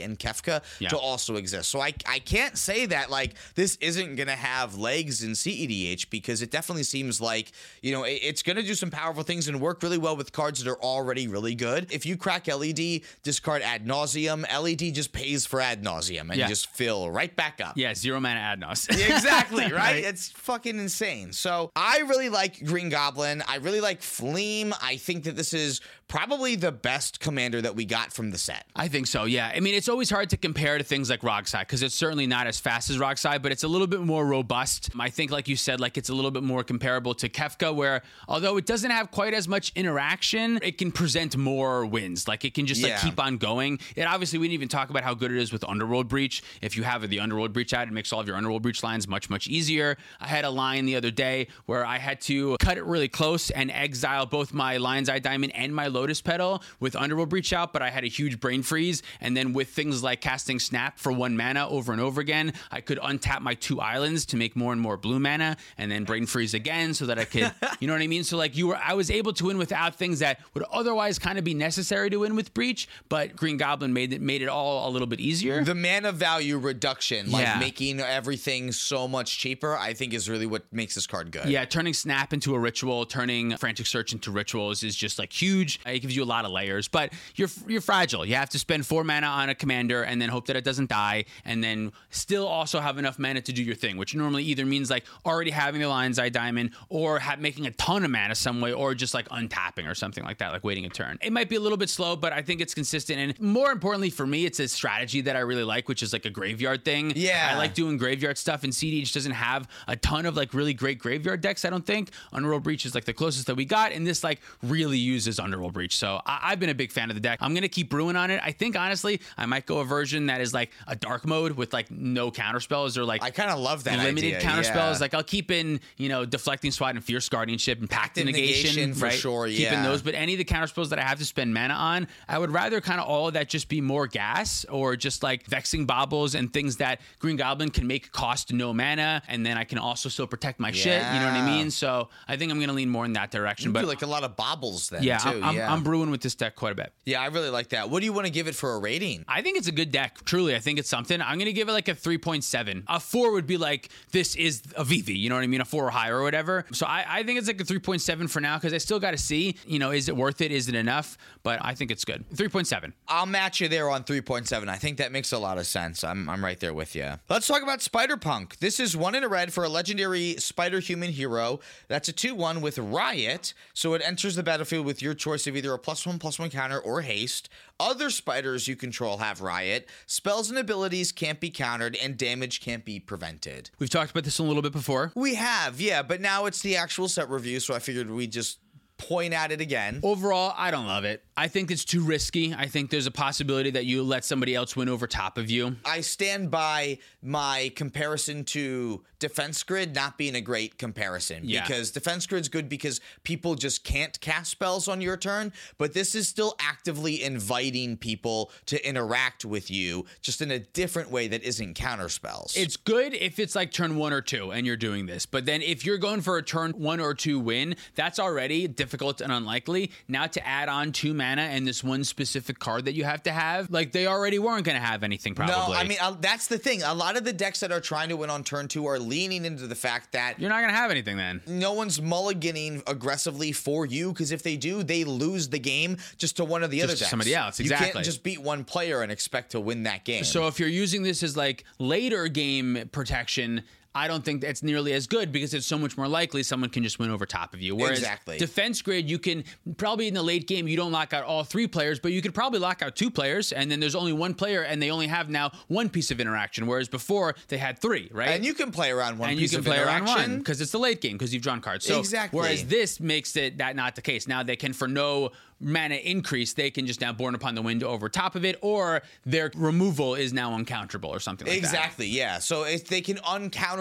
and Kefka Yeah. to also exist. So I, I can't say that, like, this isn't going to have legs in C E D H, because it definitely seems like, you know, it, it's going to do some powerful things and work really well with cards that are already really good. If you crack L E D, discard Ad Nauseum, L E D just pays for Ad Nauseum and Yeah. you just fill right back up. Yeah, zero mana Adnos. Exactly, right? Right. It's fucking insane. So I really like Green Goblin. I really like Fleam. I think that this is probably the best commander that we got from the set. I think so, yeah. I mean, it's always hard to compare to things like Rogside because it's certainly not as fast as Rogside, but it's a little bit more robust. I think, like you said, like it's a little bit more comparable to Kefka, where although it doesn't have quite as much interaction, it can present more wins. Like it can just like Yeah. keep on going. And obviously, we didn't even talk about how good it is with Underworld Breach. If you have the Underworld Breach out, it makes all of your Underworld Breach lines much, much easier. I had a line the other day where I had to cut it really close and exile both my Lion's Eye Diamond and my Lotus Petal with Underworld Breach out, but I had a huge brain freeze. And then with things like casting Snap for one mana over and over again, I could untap my two islands to make more and more blue mana and then brain freeze again so that I could, you know what I mean? So like you were, I was able to win without things that would otherwise kind of be necessary to win with Breach, but Green Goblin made it, made it all a little bit easier. The mana value reduction, like Yeah. making everything so much cheaper, I think is really what makes this card good. Yeah, turning Snap into a ritual, turning Frantic Search into rituals is just like huge. It gives you a lot of layers, but you're you're fragile. You have to spend four mana on a commander and then hope that it doesn't die, and then still also have enough mana to do your thing, which normally either means like already having the Lion's Eye Diamond or ha- making a ton of mana some way, or just like untapping or something like that, like waiting a turn. It might be a little bit slow, but I think it's consistent, and more importantly for me, it's a strategy that I really like, which is like a graveyard thing. Yeah. I like doing graveyard stuff, and C D H doesn't have a ton of like really great graveyard decks, I don't think. Underworld Breach is like the closest that we got, and this like really uses Underworld Breach. So I- I've been a big fan of the deck. I'm gonna keep brewing on it. I think honestly, I might go a version that is like a dark mode with like no counterspells or like I kind of love that limited idea, counterspells. yeah. Like I'll keep in, you know, deflecting swat and fierce guardianship and pact Active negation, negation for right? sure, Keeping yeah. those, but any of the counterspells that I have to spend mana on, I would rather kind of all of that just be more gas or just like vexing baubles and things that Green Goblin can make cost no mana, and then I can also still protect my shit. You know what I Yeah. mean? So I think I'm gonna lean more in that direction. You But do like a lot of bobbles then, yeah, too. I'm, I'm, yeah. I'm brewing with this deck quite a bit. yeah, I really like that. What do you want to give it for a rating? I think it's a good deck. Truly, I think it's something. I'm going to give it like a three point seven. A four would be like, this is a V V, you know what I mean? A four or higher or whatever. So I, I think it's like a three point seven for now because I still got to see, you know, is it worth it? Is it enough? But I think it's good. three point seven. I'll match you there on three point seven. I think that makes a lot of sense. I'm, I'm right there with you. Let's talk about Spider-Punk. This is one in a red for a legendary Spider-Human hero. That's a two one with Riot. So it enters the battlefield with your choice of either a plus one, plus one counter or haste. Other spiders you control have Riot. Spells and abilities can't be countered, and damage can't be prevented. We've talked about this a little bit before. We have, yeah, but now it's the actual set review, so I figured we'd just point at it again. Overall, I don't love it. I think it's too risky. I think there's a possibility that you let somebody else win over top of you. I stand by my comparison to Defense Grid not being a great comparison Yeah. because Defense Grid's good because people just can't cast spells on your turn, but this is still actively inviting people to interact with you just in a different way that isn't counter spells. It's good if it's like turn one or two and you're doing this, but then if you're going for a turn one or two win, that's already difficult and unlikely. Now to add on two mana and this one specific card that you have to have, like they already weren't going to have anything probably. No, I mean, uh, that's the thing. A lot of the decks that are trying to win on turn two are leaning into the fact that You're not going to have anything then. no one's mulliganing aggressively for you, because if they do, they lose the game just to one of the Just other to decks. somebody else, You exactly. can't just beat one player and expect to win that game. So if you're using this as like later game protection, I don't think that's nearly as good because it's so much more likely someone can just win over top of you. Whereas Exactly. Defense Grid, you can probably in the late game, you don't lock out all three players, but you could probably lock out two players, and then there's only one player, and they only have now one piece of interaction, whereas before they had three, right? and you can play around one and you piece can of play around interaction. one because it's the late game because you've drawn cards. So, Exactly. Whereas this makes it that not the case. Now they can, for no mana increase, they can just now Born Upon the Wind over top of it, or their removal is now uncounterable or something like that. Exactly, yeah. So if they can uncounter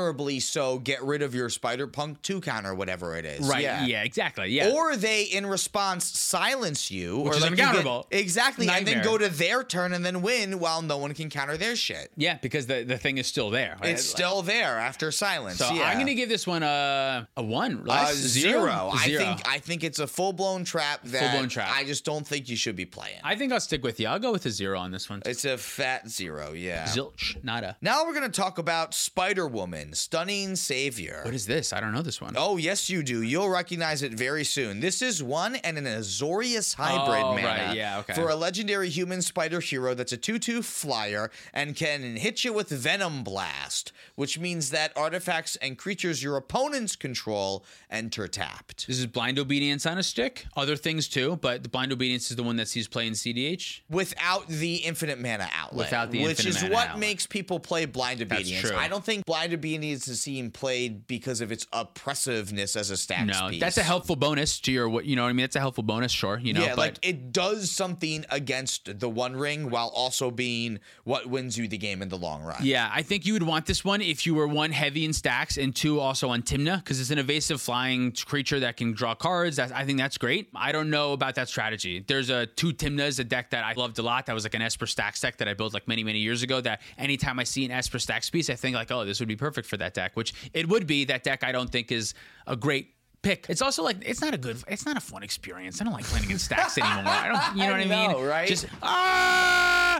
honorably so get rid of your Spider-Punk two counter, whatever it is. Right. Yeah. Yeah, exactly. Yeah. Or they, in response, silence you. Which or is like you get- uncounterable. exactly. Nightmare. And then go to their turn and then win while no one can counter their shit. yeah, because the, the thing is still there. Right? It's still there after silence. So yeah. I'm going to give this one a, a one. Uh, Less? zero. I Zero. think I think it's a full blown trap that Full-blown trap. I just don't think you should be playing. I think I'll stick with you. I'll go with a zero on this one. It's a fat zero, yeah. Zilch. Nada. Now we're gonna talk about Spider-Woman, Stunning Savior. What is this? I don't know this one. Oh, yes, you do. You'll recognize it very soon. This is one and an Azorius hybrid Oh, mana right. Yeah, okay. for a legendary human spider hero that's a two two flyer and can hit you with Venom Blast, which means that artifacts and creatures your opponents control enter tapped. This is Blind Obedience on a stick. Other things too, but the Blind Obedience is the one that sees play in C D H. Without the infinite mana outlet. Without the Which infinite is mana what outlet. makes people play Blind Obedience. true. I don't think Blind Obedience is seen played because of its oppressiveness as a stacks No, piece. that's a helpful bonus to your. You know what I mean? That's a helpful bonus, sure. You know, yeah, but like it does something against the One Ring while also being what wins you the game in the long run. yeah, I think you would want this one if you were one heavy in stacks and two also on Tymna because it's an evasive flying creature that can draw cards. That, I think that's great. I don't know about that strategy. There's a two Tymnas, a deck that I loved a lot. That was like an Esper Stacks deck that I built like many many years ago. That anytime I see an Esper Stacks piece, I think like, oh, this would be perfect for that deck. Which it would be. That deck I don't think is a great pick. It's also like it's not a good, it's not a fun experience. I don't like playing against stacks anymore. I don't, you know what I, I mean? know, right? Just ah.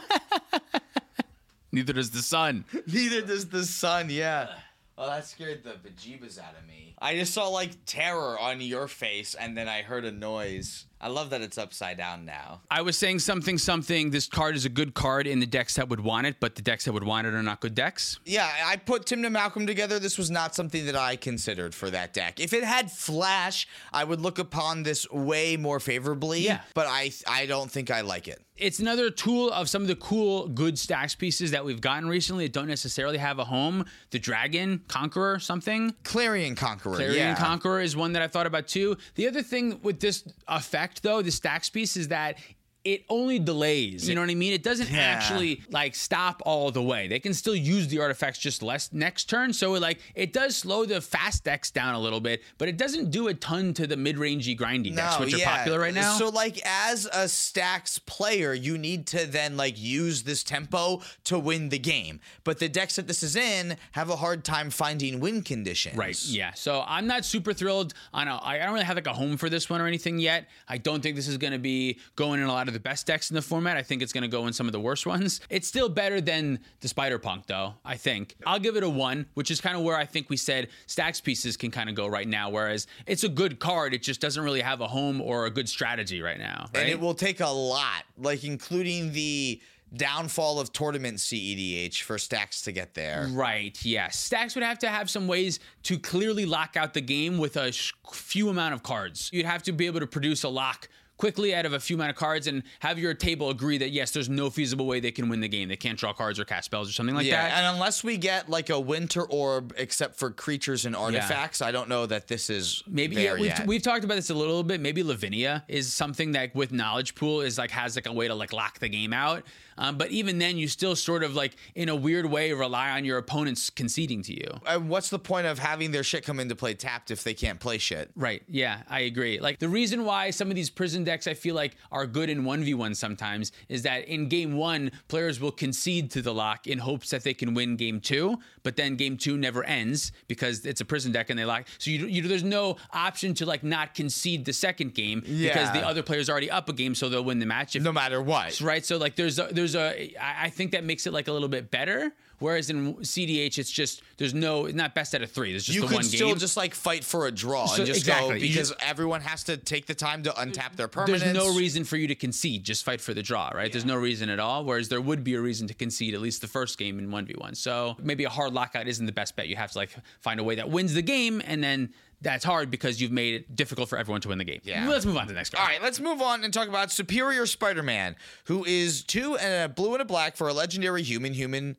Neither does the sun. Neither does the sun, yeah. Oh, that scared the bejeebas out of me. I just saw like terror on your face and then I heard a noise. I love that it's upside down now. I was saying something, something. This card is a good card in the decks that would want it, but the decks that would want it are not good decks. Yeah, I put Tymna Malcolm together. This was not something that I considered for that deck. If it had Flash, I would look upon this way more favorably. Yeah. But I I don't think I like it. It's another tool of some of the cool, good stacks pieces that we've gotten recently that don't necessarily have a home. The Dragon Conqueror, something. Clarion Conqueror. Clarion yeah. Conqueror is one that I thought about too. The other thing with this effect, though, the stacks piece, is that it only delays. You know what I mean? It doesn't Yeah. actually like stop all the way. They can still use the artifacts just less next turn. So it, like it does slow the fast decks down a little bit, but it doesn't do a ton to the mid-rangey grindy decks, No, which yeah. are popular right now. So, like, as a stacks player, you need to then like use this tempo to win the game. But the decks that this is in have a hard time finding win conditions. Right. Yeah. So I'm not super thrilled on a, I don't really have like a home for this one or anything yet. I don't think this is going to be going in a lot of the best decks in the format. I think it's going to go in some of the worst ones. It's still better than the Spider-Punk though, I think. I'll give it a one, which is kind of where I think we said stacks pieces can kind of go right now. Whereas it's a good card. It just doesn't really have a home or a good strategy right now. Right? And it will take a lot, like including the downfall of tournament C E D H for stacks to get there. Right, yes. Stacks would have to have some ways to clearly lock out the game with a sh- few amount of cards. You'd have to be able to produce a lock quickly out of a few amount of cards and have your table agree that, yes, there's no feasible way they can win the game. They can't draw cards or cast spells or something like yeah, that. and unless we get like a winter orb, except for creatures and artifacts, I don't know that this is Maybe there yeah, we've, yet. we've talked about this a little bit. Maybe Lavinia is something that with knowledge pool is like has like a way to like lock the game out. Um, but even then, you still sort of like in a weird way rely on your opponents conceding to you. And what's the point of having their shit come into play tapped if they can't play shit? Right. Yeah, I agree. Like the reason why some of these prison decks I feel like are good in one v one sometimes is that in game one, players will concede to the lock in hopes that they can win game two, but then game two never ends because it's a prison deck and they lock. So you, you there's no option to like not concede the second game because Yeah. the other player's already up a game, so they'll win the match. If, No matter what. Right. So like there's a, there's a I I think that makes it like a little bit better. Whereas in C D H, it's just there's no not best out of three. There's just You the could one still game. just like fight for a draw So- and just exactly. go You because just- everyone has to take the time to untap their permanents. There's no reason for you to concede. Just fight for the draw, right? There's no reason at all. Whereas there would be a reason to concede at least the first game in one v one. So maybe a hard lockout isn't the best bet. You have to like find a way that wins the game, and then that's hard because you've made it difficult for everyone to win the game. Yeah. Let's move on to the next card. All right, let's move on and talk about Superior Spider-Man, who is two and a blue and a black for a legendary human human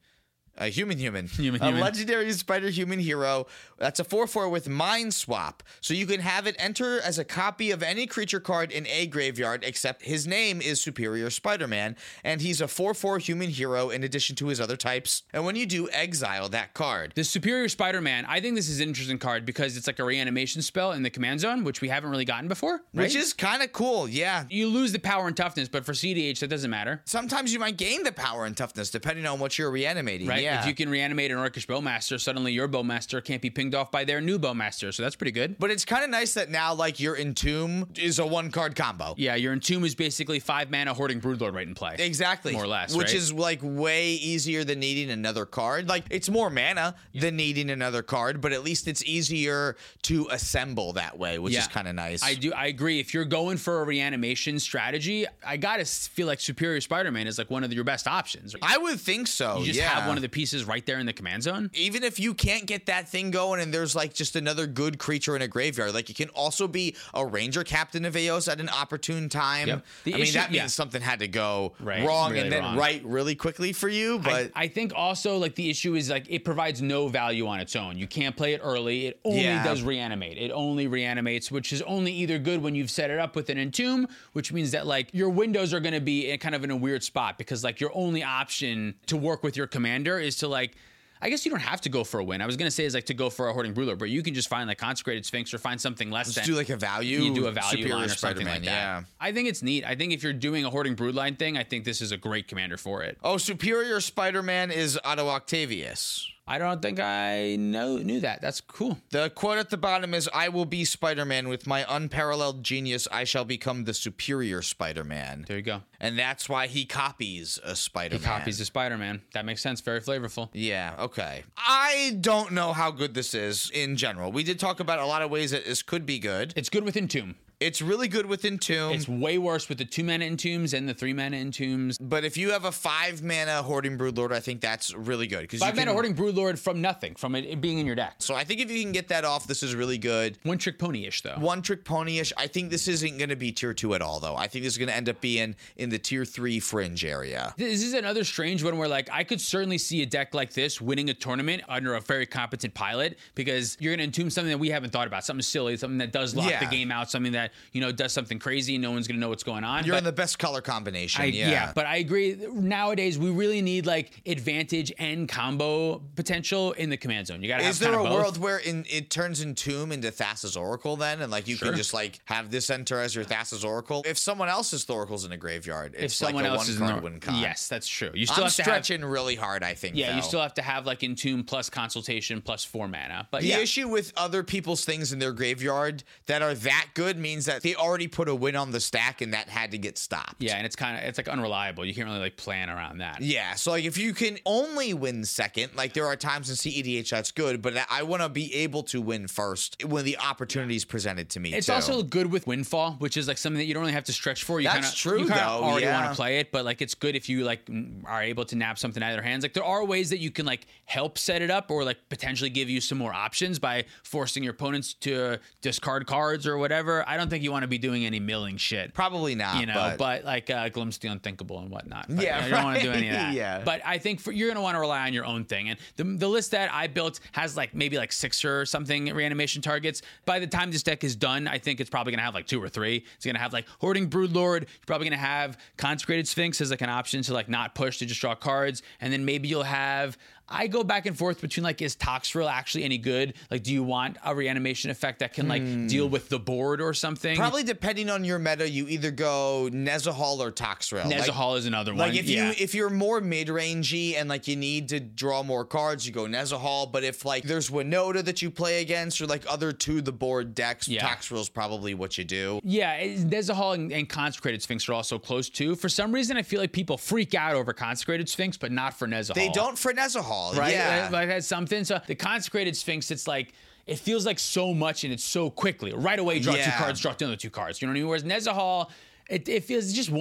A human human. Human a human. legendary spider human hero. That's a four four with Mind Swap. So you can have it enter as a copy of any creature card in a graveyard, except his name is Superior Spider-Man, and he's a four four human hero in addition to his other types. And when you do, exile that card. The Superior Spider-Man, I think this is an interesting card because it's like a reanimation spell in the command zone, which we haven't really gotten before. Right? Which is kind of cool, yeah. You lose the power and toughness, but for C D H, that doesn't matter. Sometimes you might gain the power and toughness depending on what you're reanimating. Right? Yeah. If you can reanimate an Orcish Bowmaster, suddenly your Bowmaster can't be pinged off by their new Bowmaster, so that's pretty good. But it's kind of nice that now, like, your Entomb is a one-card combo. Yeah, your Entomb is basically five mana Hoarding Broodlord right in play. Exactly. More or less, Which right? is, like, way easier than needing another card. Like, it's more mana yeah. than needing another card, but at least it's easier to assemble that way, which yeah. is kind of nice. I do. I agree. If you're going for a reanimation strategy, I gotta feel like Superior Spider-Man is like one of your best options. I would think so. You just yeah. have one of the pieces right there in the command zone. Even if you can't get that thing going and there's like just another good creature in a graveyard, like it can also be a Ranger Captain of Eos at an opportune time. Yep. The I mean, issue- that means yeah. something had to go Right. wrong Really and then wrong. right really quickly for you. But I, I think also like the issue is like it provides no value on its own. You can't play it early. It only Yeah. does reanimate. It only reanimates, which is only either good when you've set it up with an Entomb, which means that like your windows are going to be in kind of in a weird spot because like your only option to work with your commander is to like, I guess you don't have to go for a win. I was gonna say is like to go for a Hoarding Broodlord, but you can just find like Consecrated Sphinx or find something less just than. do like a value. You do a value Superior line or something Spider-Man, like that. yeah. I think it's neat. I think if you're doing a Hoarding Broodline thing, I think this is a great commander for it. Oh, Superior Spider-Man is Otto Octavius. I don't think I know knew that. That's cool. The quote at the bottom is, I will be Spider-Man. With my unparalleled genius, I shall become the superior Spider-Man. There you go. And that's why he copies a Spider-Man. He copies the Spider-Man. That makes sense. Very flavorful. Yeah, okay. I don't know how good this is in general. We did talk about a lot of ways that this could be good. It's good with Entomb. It's really good with Entomb. It's way worse with the two mana Entombs and the three mana Entombs. But if you have a five mana Hoarding Broodlord, I think that's really good. Five mana Hoarding Broodlord from nothing, from it, it being in your deck. So I think if you can get that off, this is really good. One trick pony-ish, though. One trick pony-ish. I think this isn't going to be tier two at all, though. I think this is going to end up being in the tier three fringe area. This is another strange one where, like, I could certainly see a deck like this winning a tournament under a very competent pilot because you're going to entomb something that we haven't thought about, something silly, something that does lock Yeah. the game out, something that, you know, does something crazy and no one's going to know what's going on. You're But in the best color combination, I, yeah. but I agree. Nowadays, we really need like advantage and combo potential in the command zone. You got to have Is there kind a of both. world where in, it turns Entomb into Thassa's Oracle then? And like you Sure. can just like have this enter as your Thassa's Oracle? If someone else's Thoracle's in a graveyard, if it's someone like a else is one in card the, win con. yes, that's true. You still I'm have to have, stretching really hard, I think. yeah, you though. still have to have like Entomb plus Consultation plus four mana. But The yeah, issue with other people's things in their graveyard that are that good means that they already put a win on the stack and that had to get stopped. yeah, and it's kind of it's like unreliable. You can't really like plan around that. Yeah, so like if you can only win second, like there are times in C E D H that's good, but I want to be able to win first when the opportunity is presented to me. It's too. also good with Windfall, which is like something that you don't really have to stretch for. You That's kinda, true, you kinda though, already yeah. want to play it, but like it's good if you like are able to nab something out of their hands. Like there are ways that you can like help set it up or like potentially give you some more options by forcing your opponents to discard cards or whatever. I don't think you want to be doing any milling shit. probably not. You know, but, but, like uh, Glimpse the Unthinkable and whatnot. But, Yeah, you don't want to do any of right. that. Yeah. But I think for, you're going to want to rely on your own thing. And the, the list that I built has like maybe like six or something reanimation targets. By the time this deck is done, I think it's probably going to have like two or three. It's going to have like Hoarding Broodlord. You're probably going to have Consecrated Sphinx as like an option to like not push to just draw cards. And then maybe you'll have. I go back and forth between like, is Toxrill actually any good? Like, do you want a reanimation effect that can like Hmm. deal with the board or something? probably depending on your meta, you either go Nezahal or Toxrill. Like- Nezahal is another one. Like if yeah. you if you're more mid rangey and like you need to draw more cards, you go Nezahal. But if like there's Winota that you play against or like other to the board decks, Yeah. Toxrill's probably what you do. Yeah, it- Nezahal and, and Consecrated Sphinx are also close too. For some reason, I feel like people freak out over Consecrated Sphinx, but not for Nezahal. They don't for Nezahal, right? Yeah. Like that's something. So the Consecrated Sphinx, it's like it feels like so much and it's so quickly. Right away, draw two Yeah. cards, draw another two cards. You know what I mean? Whereas Nezahal, it, it feels just one.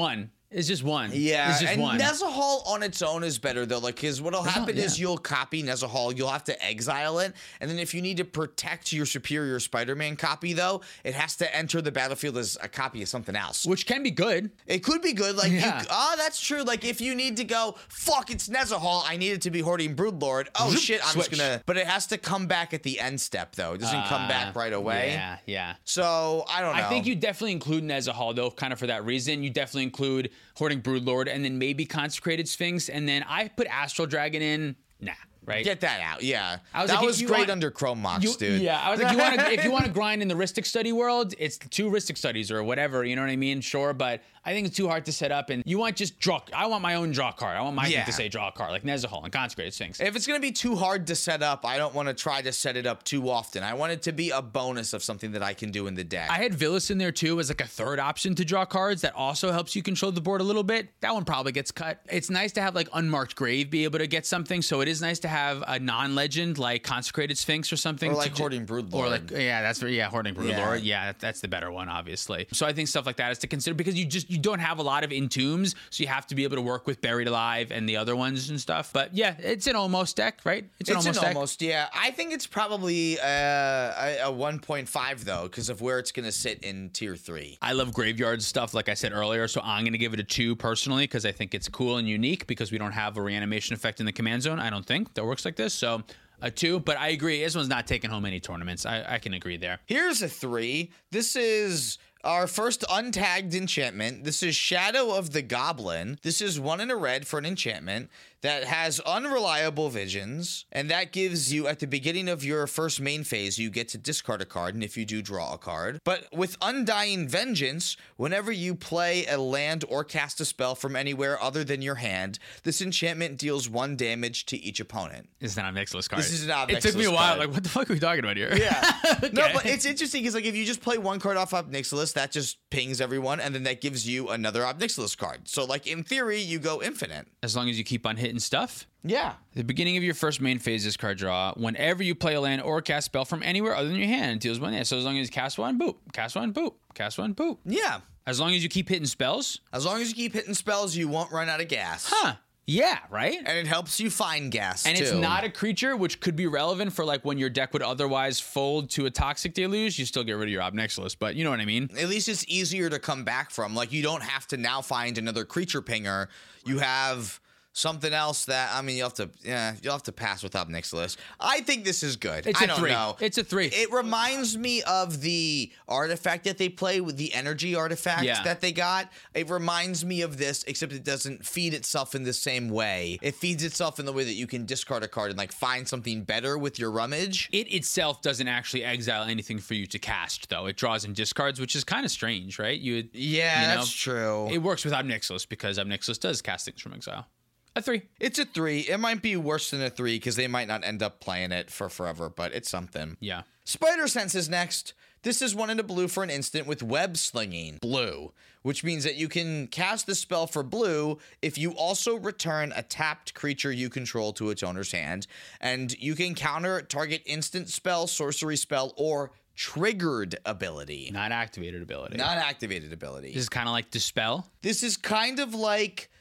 It's just one. Yeah, it's just and one. Nezahal on its own is better though. Like, because what'll happen yeah. is you'll copy Nezahal, you'll have to exile it, and then if you need to protect your superior Spider-Man copy though, it has to enter the battlefield as a copy of something else. Which can be good. It could be good. Like, Yeah. you, oh, that's true. Like, if you need to go, fuck, it's Nezahal, I need it to be Hoarding Broodlord. Oh shit, I'm Switch. just gonna. But it has to come back at the end step though. It doesn't come back right away. Yeah, yeah. So I don't know. I think you definitely include Nezahal, though, kind of for that reason. You definitely include Hoarding Broodlord and then maybe Consecrated Sphinx. And then I put Astral Dragon in. Nah, right? Get that out, yeah. I was that like, if was you great want- under Chrome Mox, You- dude. Yeah, I was like, you want to if you want to grind in the Rhystic Study world, it's the two Rhystic Studies or whatever. You know what I mean? Sure, but I think it's too hard to set up. And you want just draw. I want my own draw card. I want my Yeah. thing to say draw a card, like Nezahal and Consecrated Sphinx. If it's going to be too hard to set up, I don't want to try to set it up too often. I want it to be a bonus of something that I can do in the deck. I had Villas in there too as like a third option to draw cards that also helps you control the board a little bit. That one probably gets cut. It's nice to have like Unmarked Grave be able to get something. So it is nice to have a non-legend like Consecrated Sphinx or something. Or like to, Hoarding Broodlord. Or like, yeah, that's yeah, Hoarding Broodlord. Yeah. Yeah, that, that's the better one, obviously. So I think stuff like that is to consider because you just you don't have a lot of Entombs, so you have to be able to work with Buried Alive and the other ones and stuff. But yeah, it's an almost deck, right? It's an almost an deck. almost, yeah. I think it's probably uh, a, a one point five though, because of where it's going to sit in tier three. I love graveyard stuff, like I said earlier, so I'm going to give it a two personally because I think it's cool and unique because we don't have a reanimation effect in the command zone. I don't think that works like this, so a two. But I agree, this one's not taking home any tournaments. I, I can agree there. Here's a three. This is our first untagged enchantment. This is Shadow of the Goblin. This is one in a red for an enchantment that has unreliable visions, and that gives you, at the beginning of your first main phase, you get to discard a card, and if you do, draw a card. But with Undying Vengeance, whenever you play a land or cast a spell from anywhere other than your hand, this enchantment deals one damage to each opponent. It's not a Nexus card. This is not a It took me a Nexus while, card. like, what the fuck are we talking about here? Yeah. Okay. No, but it's interesting because, like, if you just play one card off Ob Nixilis, that just pings everyone, and then that gives you another Ob Nixilis card. So, like, in theory, you go infinite. As long as you keep on hitting stuff. Yeah. At the beginning of your first main phase, this card draw, whenever you play a land or cast spell from anywhere other than your hand, it deals one. Yeah, so as long as you cast one, boop, cast one, boop, cast one, boop. Yeah. As long as you keep hitting spells. As long as you keep hitting spells, you won't run out of gas. Huh. Yeah, right? And it helps you find gas, And too. it's not a creature, which could be relevant for like when your deck would otherwise fold to a Toxic Deluge. You still get rid of your Ob Nixilis, but you know what I mean? At least it's easier to come back from. Like, you don't have to now find another creature pinger. You have something else that, I mean, you'll have to, yeah, you'll have to pass with Ob Nixilis. I think this is good. It's I a don't three. know. It's a three. It reminds me of the artifact that they play with the energy artifact Yeah. that they got. It reminds me of this, except it doesn't feed itself in the same way. It feeds itself in the way that you can discard a card and like find something better with your rummage. It itself doesn't actually exile anything for you to cast, though. It draws and discards, which is kind of strange, right? You, would- Yeah, you know, that's true. It works with Ob Nixilis because Ob Nixilis does cast things from exile. A three. It's a three. It might be worse than a three because they might not end up playing it for forever, but it's something. Yeah. Spider Sense is next. This is one into blue for an instant with web slinging blue, which means that you can cast the spell for blue if you also return a tapped creature you control to its owner's hand, and you can counter target instant spell, sorcery spell, or triggered ability. Not activated ability. Not activated ability. This is kind of like Dispel. This is kind of like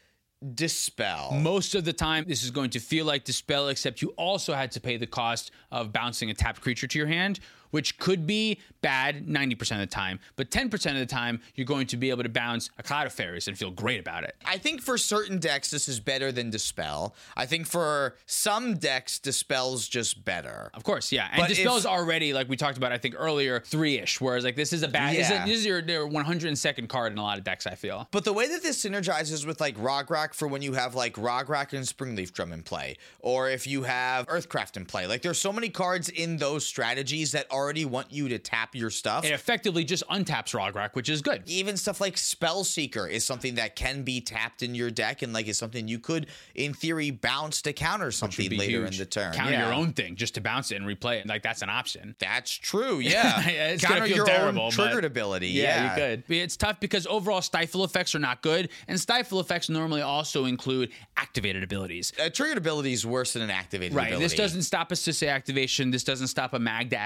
Dispel. Most of the time, this is going to feel like Dispel, except you also had to pay the cost of bouncing a tapped creature to your hand, which could be bad ninety percent of the time. But ten percent of the time, you're going to be able to bounce a Cloud of Fairies and feel great about it. I think for certain decks, this is better than Dispel. I think for some decks, Dispel's just better. Of course, yeah. And But Dispel if- is already, like we talked about, I think earlier, three-ish, whereas like this is a bad, this, Yeah. is, this is your, their one hundred second card in a lot of decks, I feel. But the way that this synergizes with like Rograk for when you have like Rograk and Springleaf Drum in play, or if you have Earthcraft in play, like there's so many cards in those strategies that already want you to tap your stuff. It effectively just untaps Rograk, which is good. Even stuff like Spellseeker is something that can be tapped in your deck and like is something you could, in theory, bounce to counter something Be later huge. in the turn. Counter Yeah. your own thing just to bounce it and replay it. Like that's an option. That's true, yeah. It's gonna Counter feel your terrible, own but- triggered ability. Yeah, Yeah, you could. But it's tough because overall stifle effects are not good, and stifle effects normally also include activated abilities. A triggered ability is worse than an activated Right. ability. This doesn't stop a Sisay activation. This doesn't stop a Magda activation.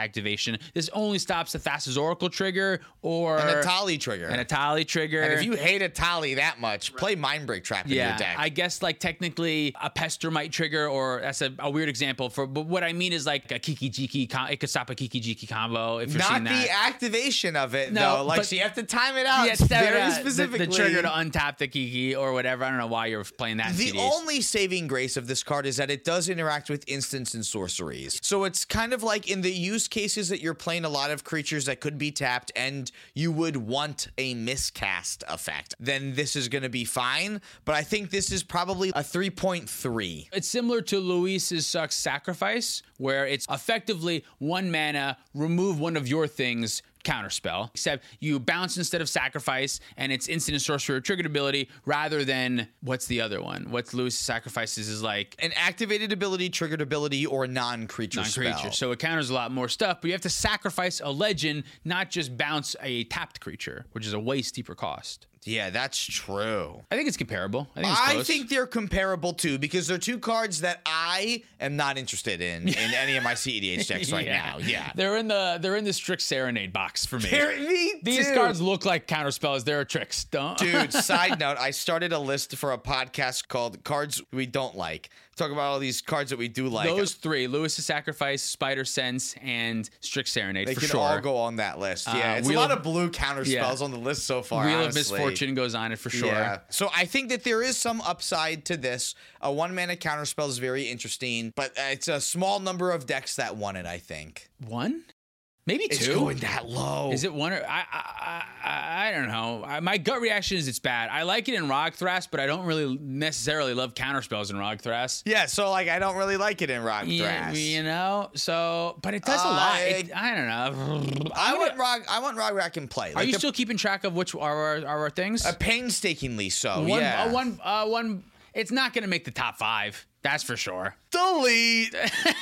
protection. This only stops the Thassa's Oracle trigger or An Atali trigger. An Atali trigger. And if you hate Atali that much, play Mindbreak Trap in yeah, your deck. I guess like technically a Pester might trigger, or that's a, a weird example for. But what I mean is like a Kiki Jiki. Com- it could stop a Kiki Jiki combo if you're Not seeing that. the activation of it, No, though. Like, but- so you have to time it out Yeah, very uh, specifically. The, the trigger to untap the Kiki or whatever. I don't know why you're playing that. In The C Ds. only saving grace of this card is that it does interact with instants and sorceries. So it's kind of like in the use cases that you're playing a lot of creatures that could be tapped and you would want a miscast effect, then this is going to be fine. But I think this is probably a three point three. It's similar to Luis's Sucks Sacrifice, where it's effectively one mana, remove one of your things, counterspell, except you bounce instead of sacrifice, and it's instant and sorcerer triggered ability rather than what's the other one? What's Luis's Sacrifices is like An activated ability, triggered ability, or non-creature, non-creature. spell. So it counters a lot more stuff, but you have to sacrifice a legend, not just bounce a tapped creature, which is a way steeper cost. Yeah, that's true. I think it's comparable. I think it's I close. think they're comparable too, because they're two cards that I am not interested in in any of my C E D H decks right now. Yeah, They're in the they're in the strict Serenade box for me. They're- me These too. cards look like counterspells. They're tricks. Don't Dude, side note, I started a list for a podcast called Cards We Don't Like. Talk about all these cards that we do like. Those three, Lewis's Sacrifice, Spider Sense, and Strict Serenade, they for can sure. all go on that list. Yeah, Uh, it's Wheel a lot of- of blue counter yeah. spells on the list so far, Wheel honestly. of Misfortune goes on it for sure. Yeah. So I think that there is some upside to this. A one mana counter spell is very interesting, but uh, it's a small number of decks that want it, I think. One? Maybe two? It's going that low. Is it one or I I I, I don't know. I, my gut reaction is it's bad. I like it in Rogthras, but I don't really necessarily love counterspells in Rogthras. Yeah, so like I don't really like it in Rock Yeah, Thrash. you know. So, but it does a lot. It, I don't know. I I'm want gonna- Rock. I want Rock Rack in play. Are Like you the- still keeping track of which are our, are our things? uh, painstakingly so? one, yeah. uh, one, uh, one. It's not going to make the top five. That's for sure. Delete.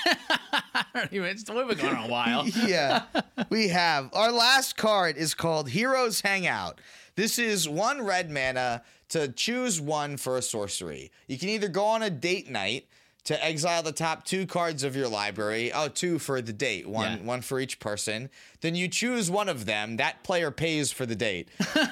I don't even. It's, we've been going on a while. Yeah, we have. Our last card is called Heroes Hangout. This is one red mana to choose one for a sorcery. You can either go on a date night to exile the top two cards of your library. Oh, two for the date, one Yeah. one for each person. Then you choose one of them. That player pays for the date.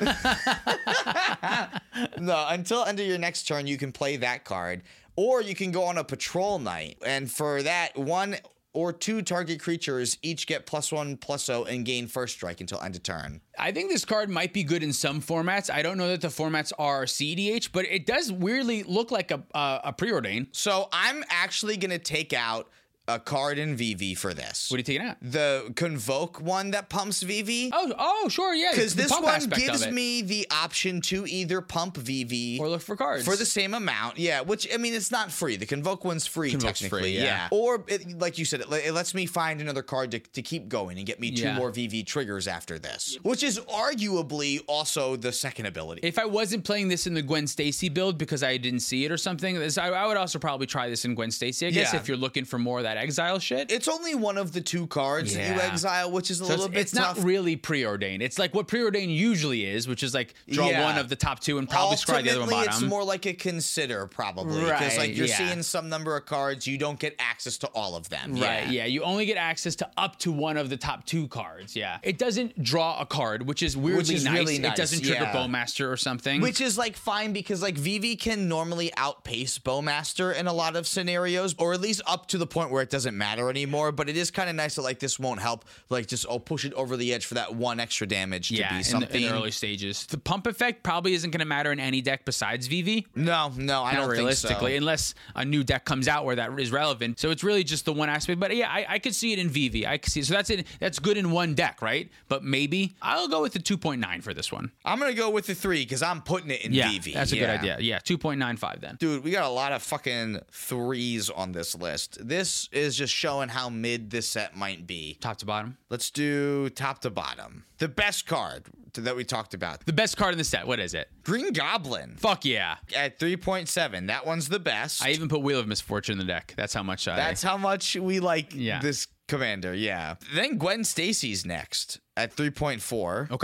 No, until end of your next turn, you can play that card. Or you can go on a patrol night. And for that, one or two target creatures each get plus one, plus oh, and gain first strike until end of turn. I think this card might be good in some formats. I don't know that the formats are C D H, but it does weirdly look like a a, a preordain. So I'm actually going to take out a card in V V for this. What are you taking out? The Convoke one that pumps V V. Oh, oh, sure, yeah. Because the this pump one aspect of gives it. me the option to either pump V V or look for cards for the same amount. Yeah, which, I mean, it's not free. The Convoke one's free, Convoke's technically. free, yeah. Or, it, like you said, it, it lets me find another card to, to keep going and get me two Yeah. more V V triggers after this, which is arguably also the second ability. If I wasn't playing this in the Gwen Stacy build because I didn't see it or something, this, I, I would also probably try this in Gwen Stacy, I guess, Yeah. if you're looking for more of that exile shit. It's only one of the two cards that you Yeah. exile, which is a So little it's, bit it's tough. not really preordained. It's like what preordained usually is, which is like draw Yeah. one of the top two and probably scry the other one Ultimately, bottom. it's more like a consider, probably. Because Right, like you're yeah. seeing some number of cards, you don't get access to all of them. Right, yeah. You only get access to up to one of the top two cards, yeah. It doesn't draw a card, which is weirdly is nice. really It nice, doesn't trigger yeah. Bowmaster or something. Which is like fine because like V V can normally outpace Bowmaster in a lot of scenarios, or at least up to the point where it doesn't matter anymore. But it is kind of nice that like this won't help, like just oh push it over the edge for that one extra damage to yeah, be in the, something. in the early stages. The pump effect probably isn't going to matter in any deck besides V V. no, no, I Not don't realistically, think so. unless a new deck comes out where that is relevant. So it's really just the one aspect. But yeah, I, I could see it in V V. I could see. So that's it. That's good in one deck, right? But maybe I'll go with the two point nine for this one. I'm gonna go with the three because I'm putting it in Yeah, V V. that's a Yeah. good idea. Yeah, two point nine five then. Dude, we got a lot of fucking threes on this list. This is just showing how mid this set might be. Top to bottom. Let's do top to bottom. The best card that we talked about. The best card in the set. What is it? Green Goblin Fuck yeah. at three point seven. That one's the best. I even put Wheel of Misfortune in the deck. That's how much I. That's how much we like Yeah. this commander, yeah. Then Gwen Stacy's next at three point four. okay.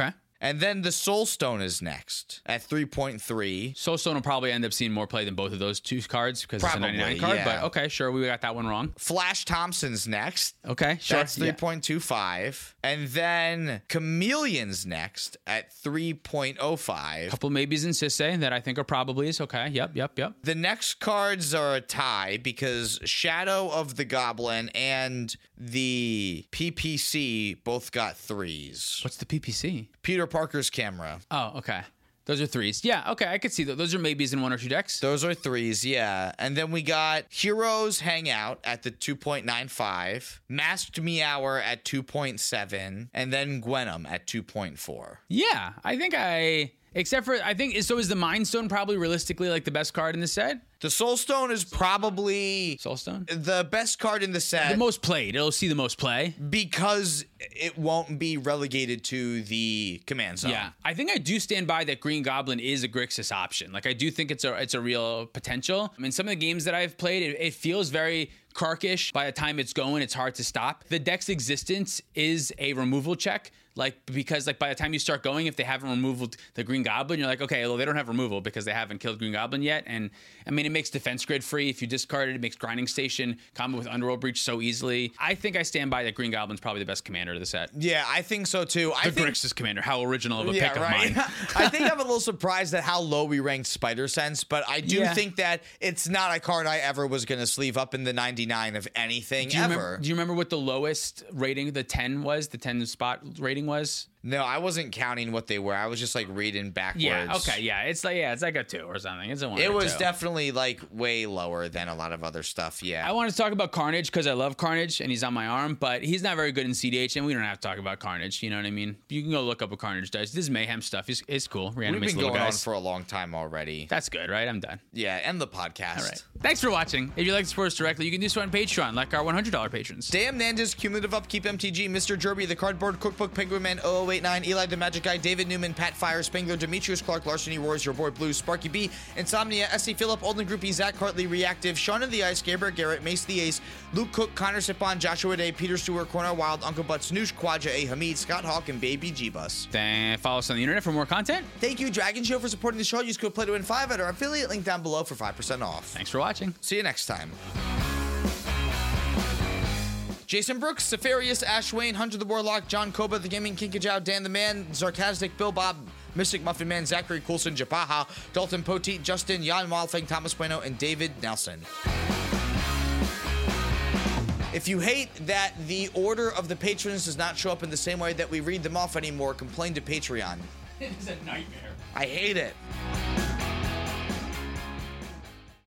And then the Soul Stone is next at three point three. Soul Stone will probably end up seeing more play than both of those two cards because it's a ninety-nine card. Yeah. But okay, sure, we got that one wrong. Flash Thompson's next. Okay, sure. That's three point two five. Yeah. And then Chameleon's next at three point oh five. Couple maybes in Sisei that I think are probablys. Okay, yep, yep, yep. The next cards are a tie because Shadow of the Goblin and the P P C both got threes. What's the P P C? Peter Parker's camera. Oh, okay. Those are threes. Yeah, okay, I could see that. Those are maybes in one or two decks. Those are threes, yeah. And then we got Heroes Hangout at the two point nine five, Masked Meower at two point seven, and then Gwenum at two point four. Yeah, I think I... Except for, I think, so is the Mind Stone probably realistically like the best card in the set? The Soul Stone is probably Soul Stone? the best card in the set. The most played. It'll see the most play. Because it won't be relegated to the command zone. Yeah. I think I do stand by that Green Goblin is a Grixis option. Like, I do think it's a it's a real potential. I mean, some of the games that I've played, it, it feels very Karkish. By the time it's going, it's hard to stop. The deck's existence is a removal check. Like, because, like, by the time you start going, if they haven't removed the Green Goblin, you're like, okay, well, they don't have removal because they haven't killed Green Goblin yet. And, I mean, it makes Defense Grid free. If you discard it, it makes Grinding Station combo with Underworld Breach so easily. I think I stand by that Green Goblin's probably the best commander of the set. Yeah, I think so, too. The I think, Grixis commander. How original of a yeah, pick right. of mine. I think I'm a little surprised at how low we ranked Spider Sense, but I do Yeah. think that it's not a card I ever was going to sleeve up in the ninety-nine of anything Do you, ever. remember, do you remember what the lowest rating, the ten was? The ten spot rating was? No, I wasn't counting what they were. I was just like reading backwards. Yeah, okay, yeah. It's like, yeah, it's like a two or something. It's a one. It or was two. definitely like way lower than a lot of other stuff. Yeah. I want to talk about Carnage because I love Carnage and he's on my arm, but he's not very good in C D H, and we don't have to talk about Carnage. You know what I mean? You can go look up what Carnage does. This is Mayhem stuff. It's, it's cool. We've Reanimates been little going guys. on for a long time already. That's good, right? I'm done. Yeah, and the podcast. All right. Thanks for watching. If you like to support us directly, you can do so on Patreon, like our one hundred dollars patrons. Damn Nandas, Cumulative Upkeep M T G, Mister Jerby, The Cardboard Cookbook, Penguin Man oh oh eight nine, Eli the Magic Guy, David Newman, Pat Fire, Spangler, Demetrius Clark, Larceny Roars, Your Boy Blue, Sparky B, Insomnia, S C Phillip, Olden Groupie, Zach Hartley, Reactive, Sean of the Ice, Gabriel Garrett, Mace the Ace, Luke Cook, Connor Sipon, Joshua Day, Peter Stewart, Corner Wild, Uncle Butts, Noosh, Quadja, A. Hamid, Scott Hawk, and Baby G-Bus. Then follow us on the internet for more content. Thank you, Dragon Show, for supporting the show. Use code play to win five at our affiliate link down below for five percent off. Thanks for watching. See you next time. Jason Brooks, Safarius, Ash Wayne, Hunter the Warlock, John Koba, The Gaming Kinkajou, Dan the Man, Sarcastic, Bill Bob, Mystic Muffin Man, Zachary Coulson, Japaha, Dalton Poteet, Justin, Jan Wildfang, Thomas Bueno, and David Nelson. If you hate that the order of the patrons does not show up in the same way that we read them off anymore, complain to Patreon. It is a nightmare. I hate it.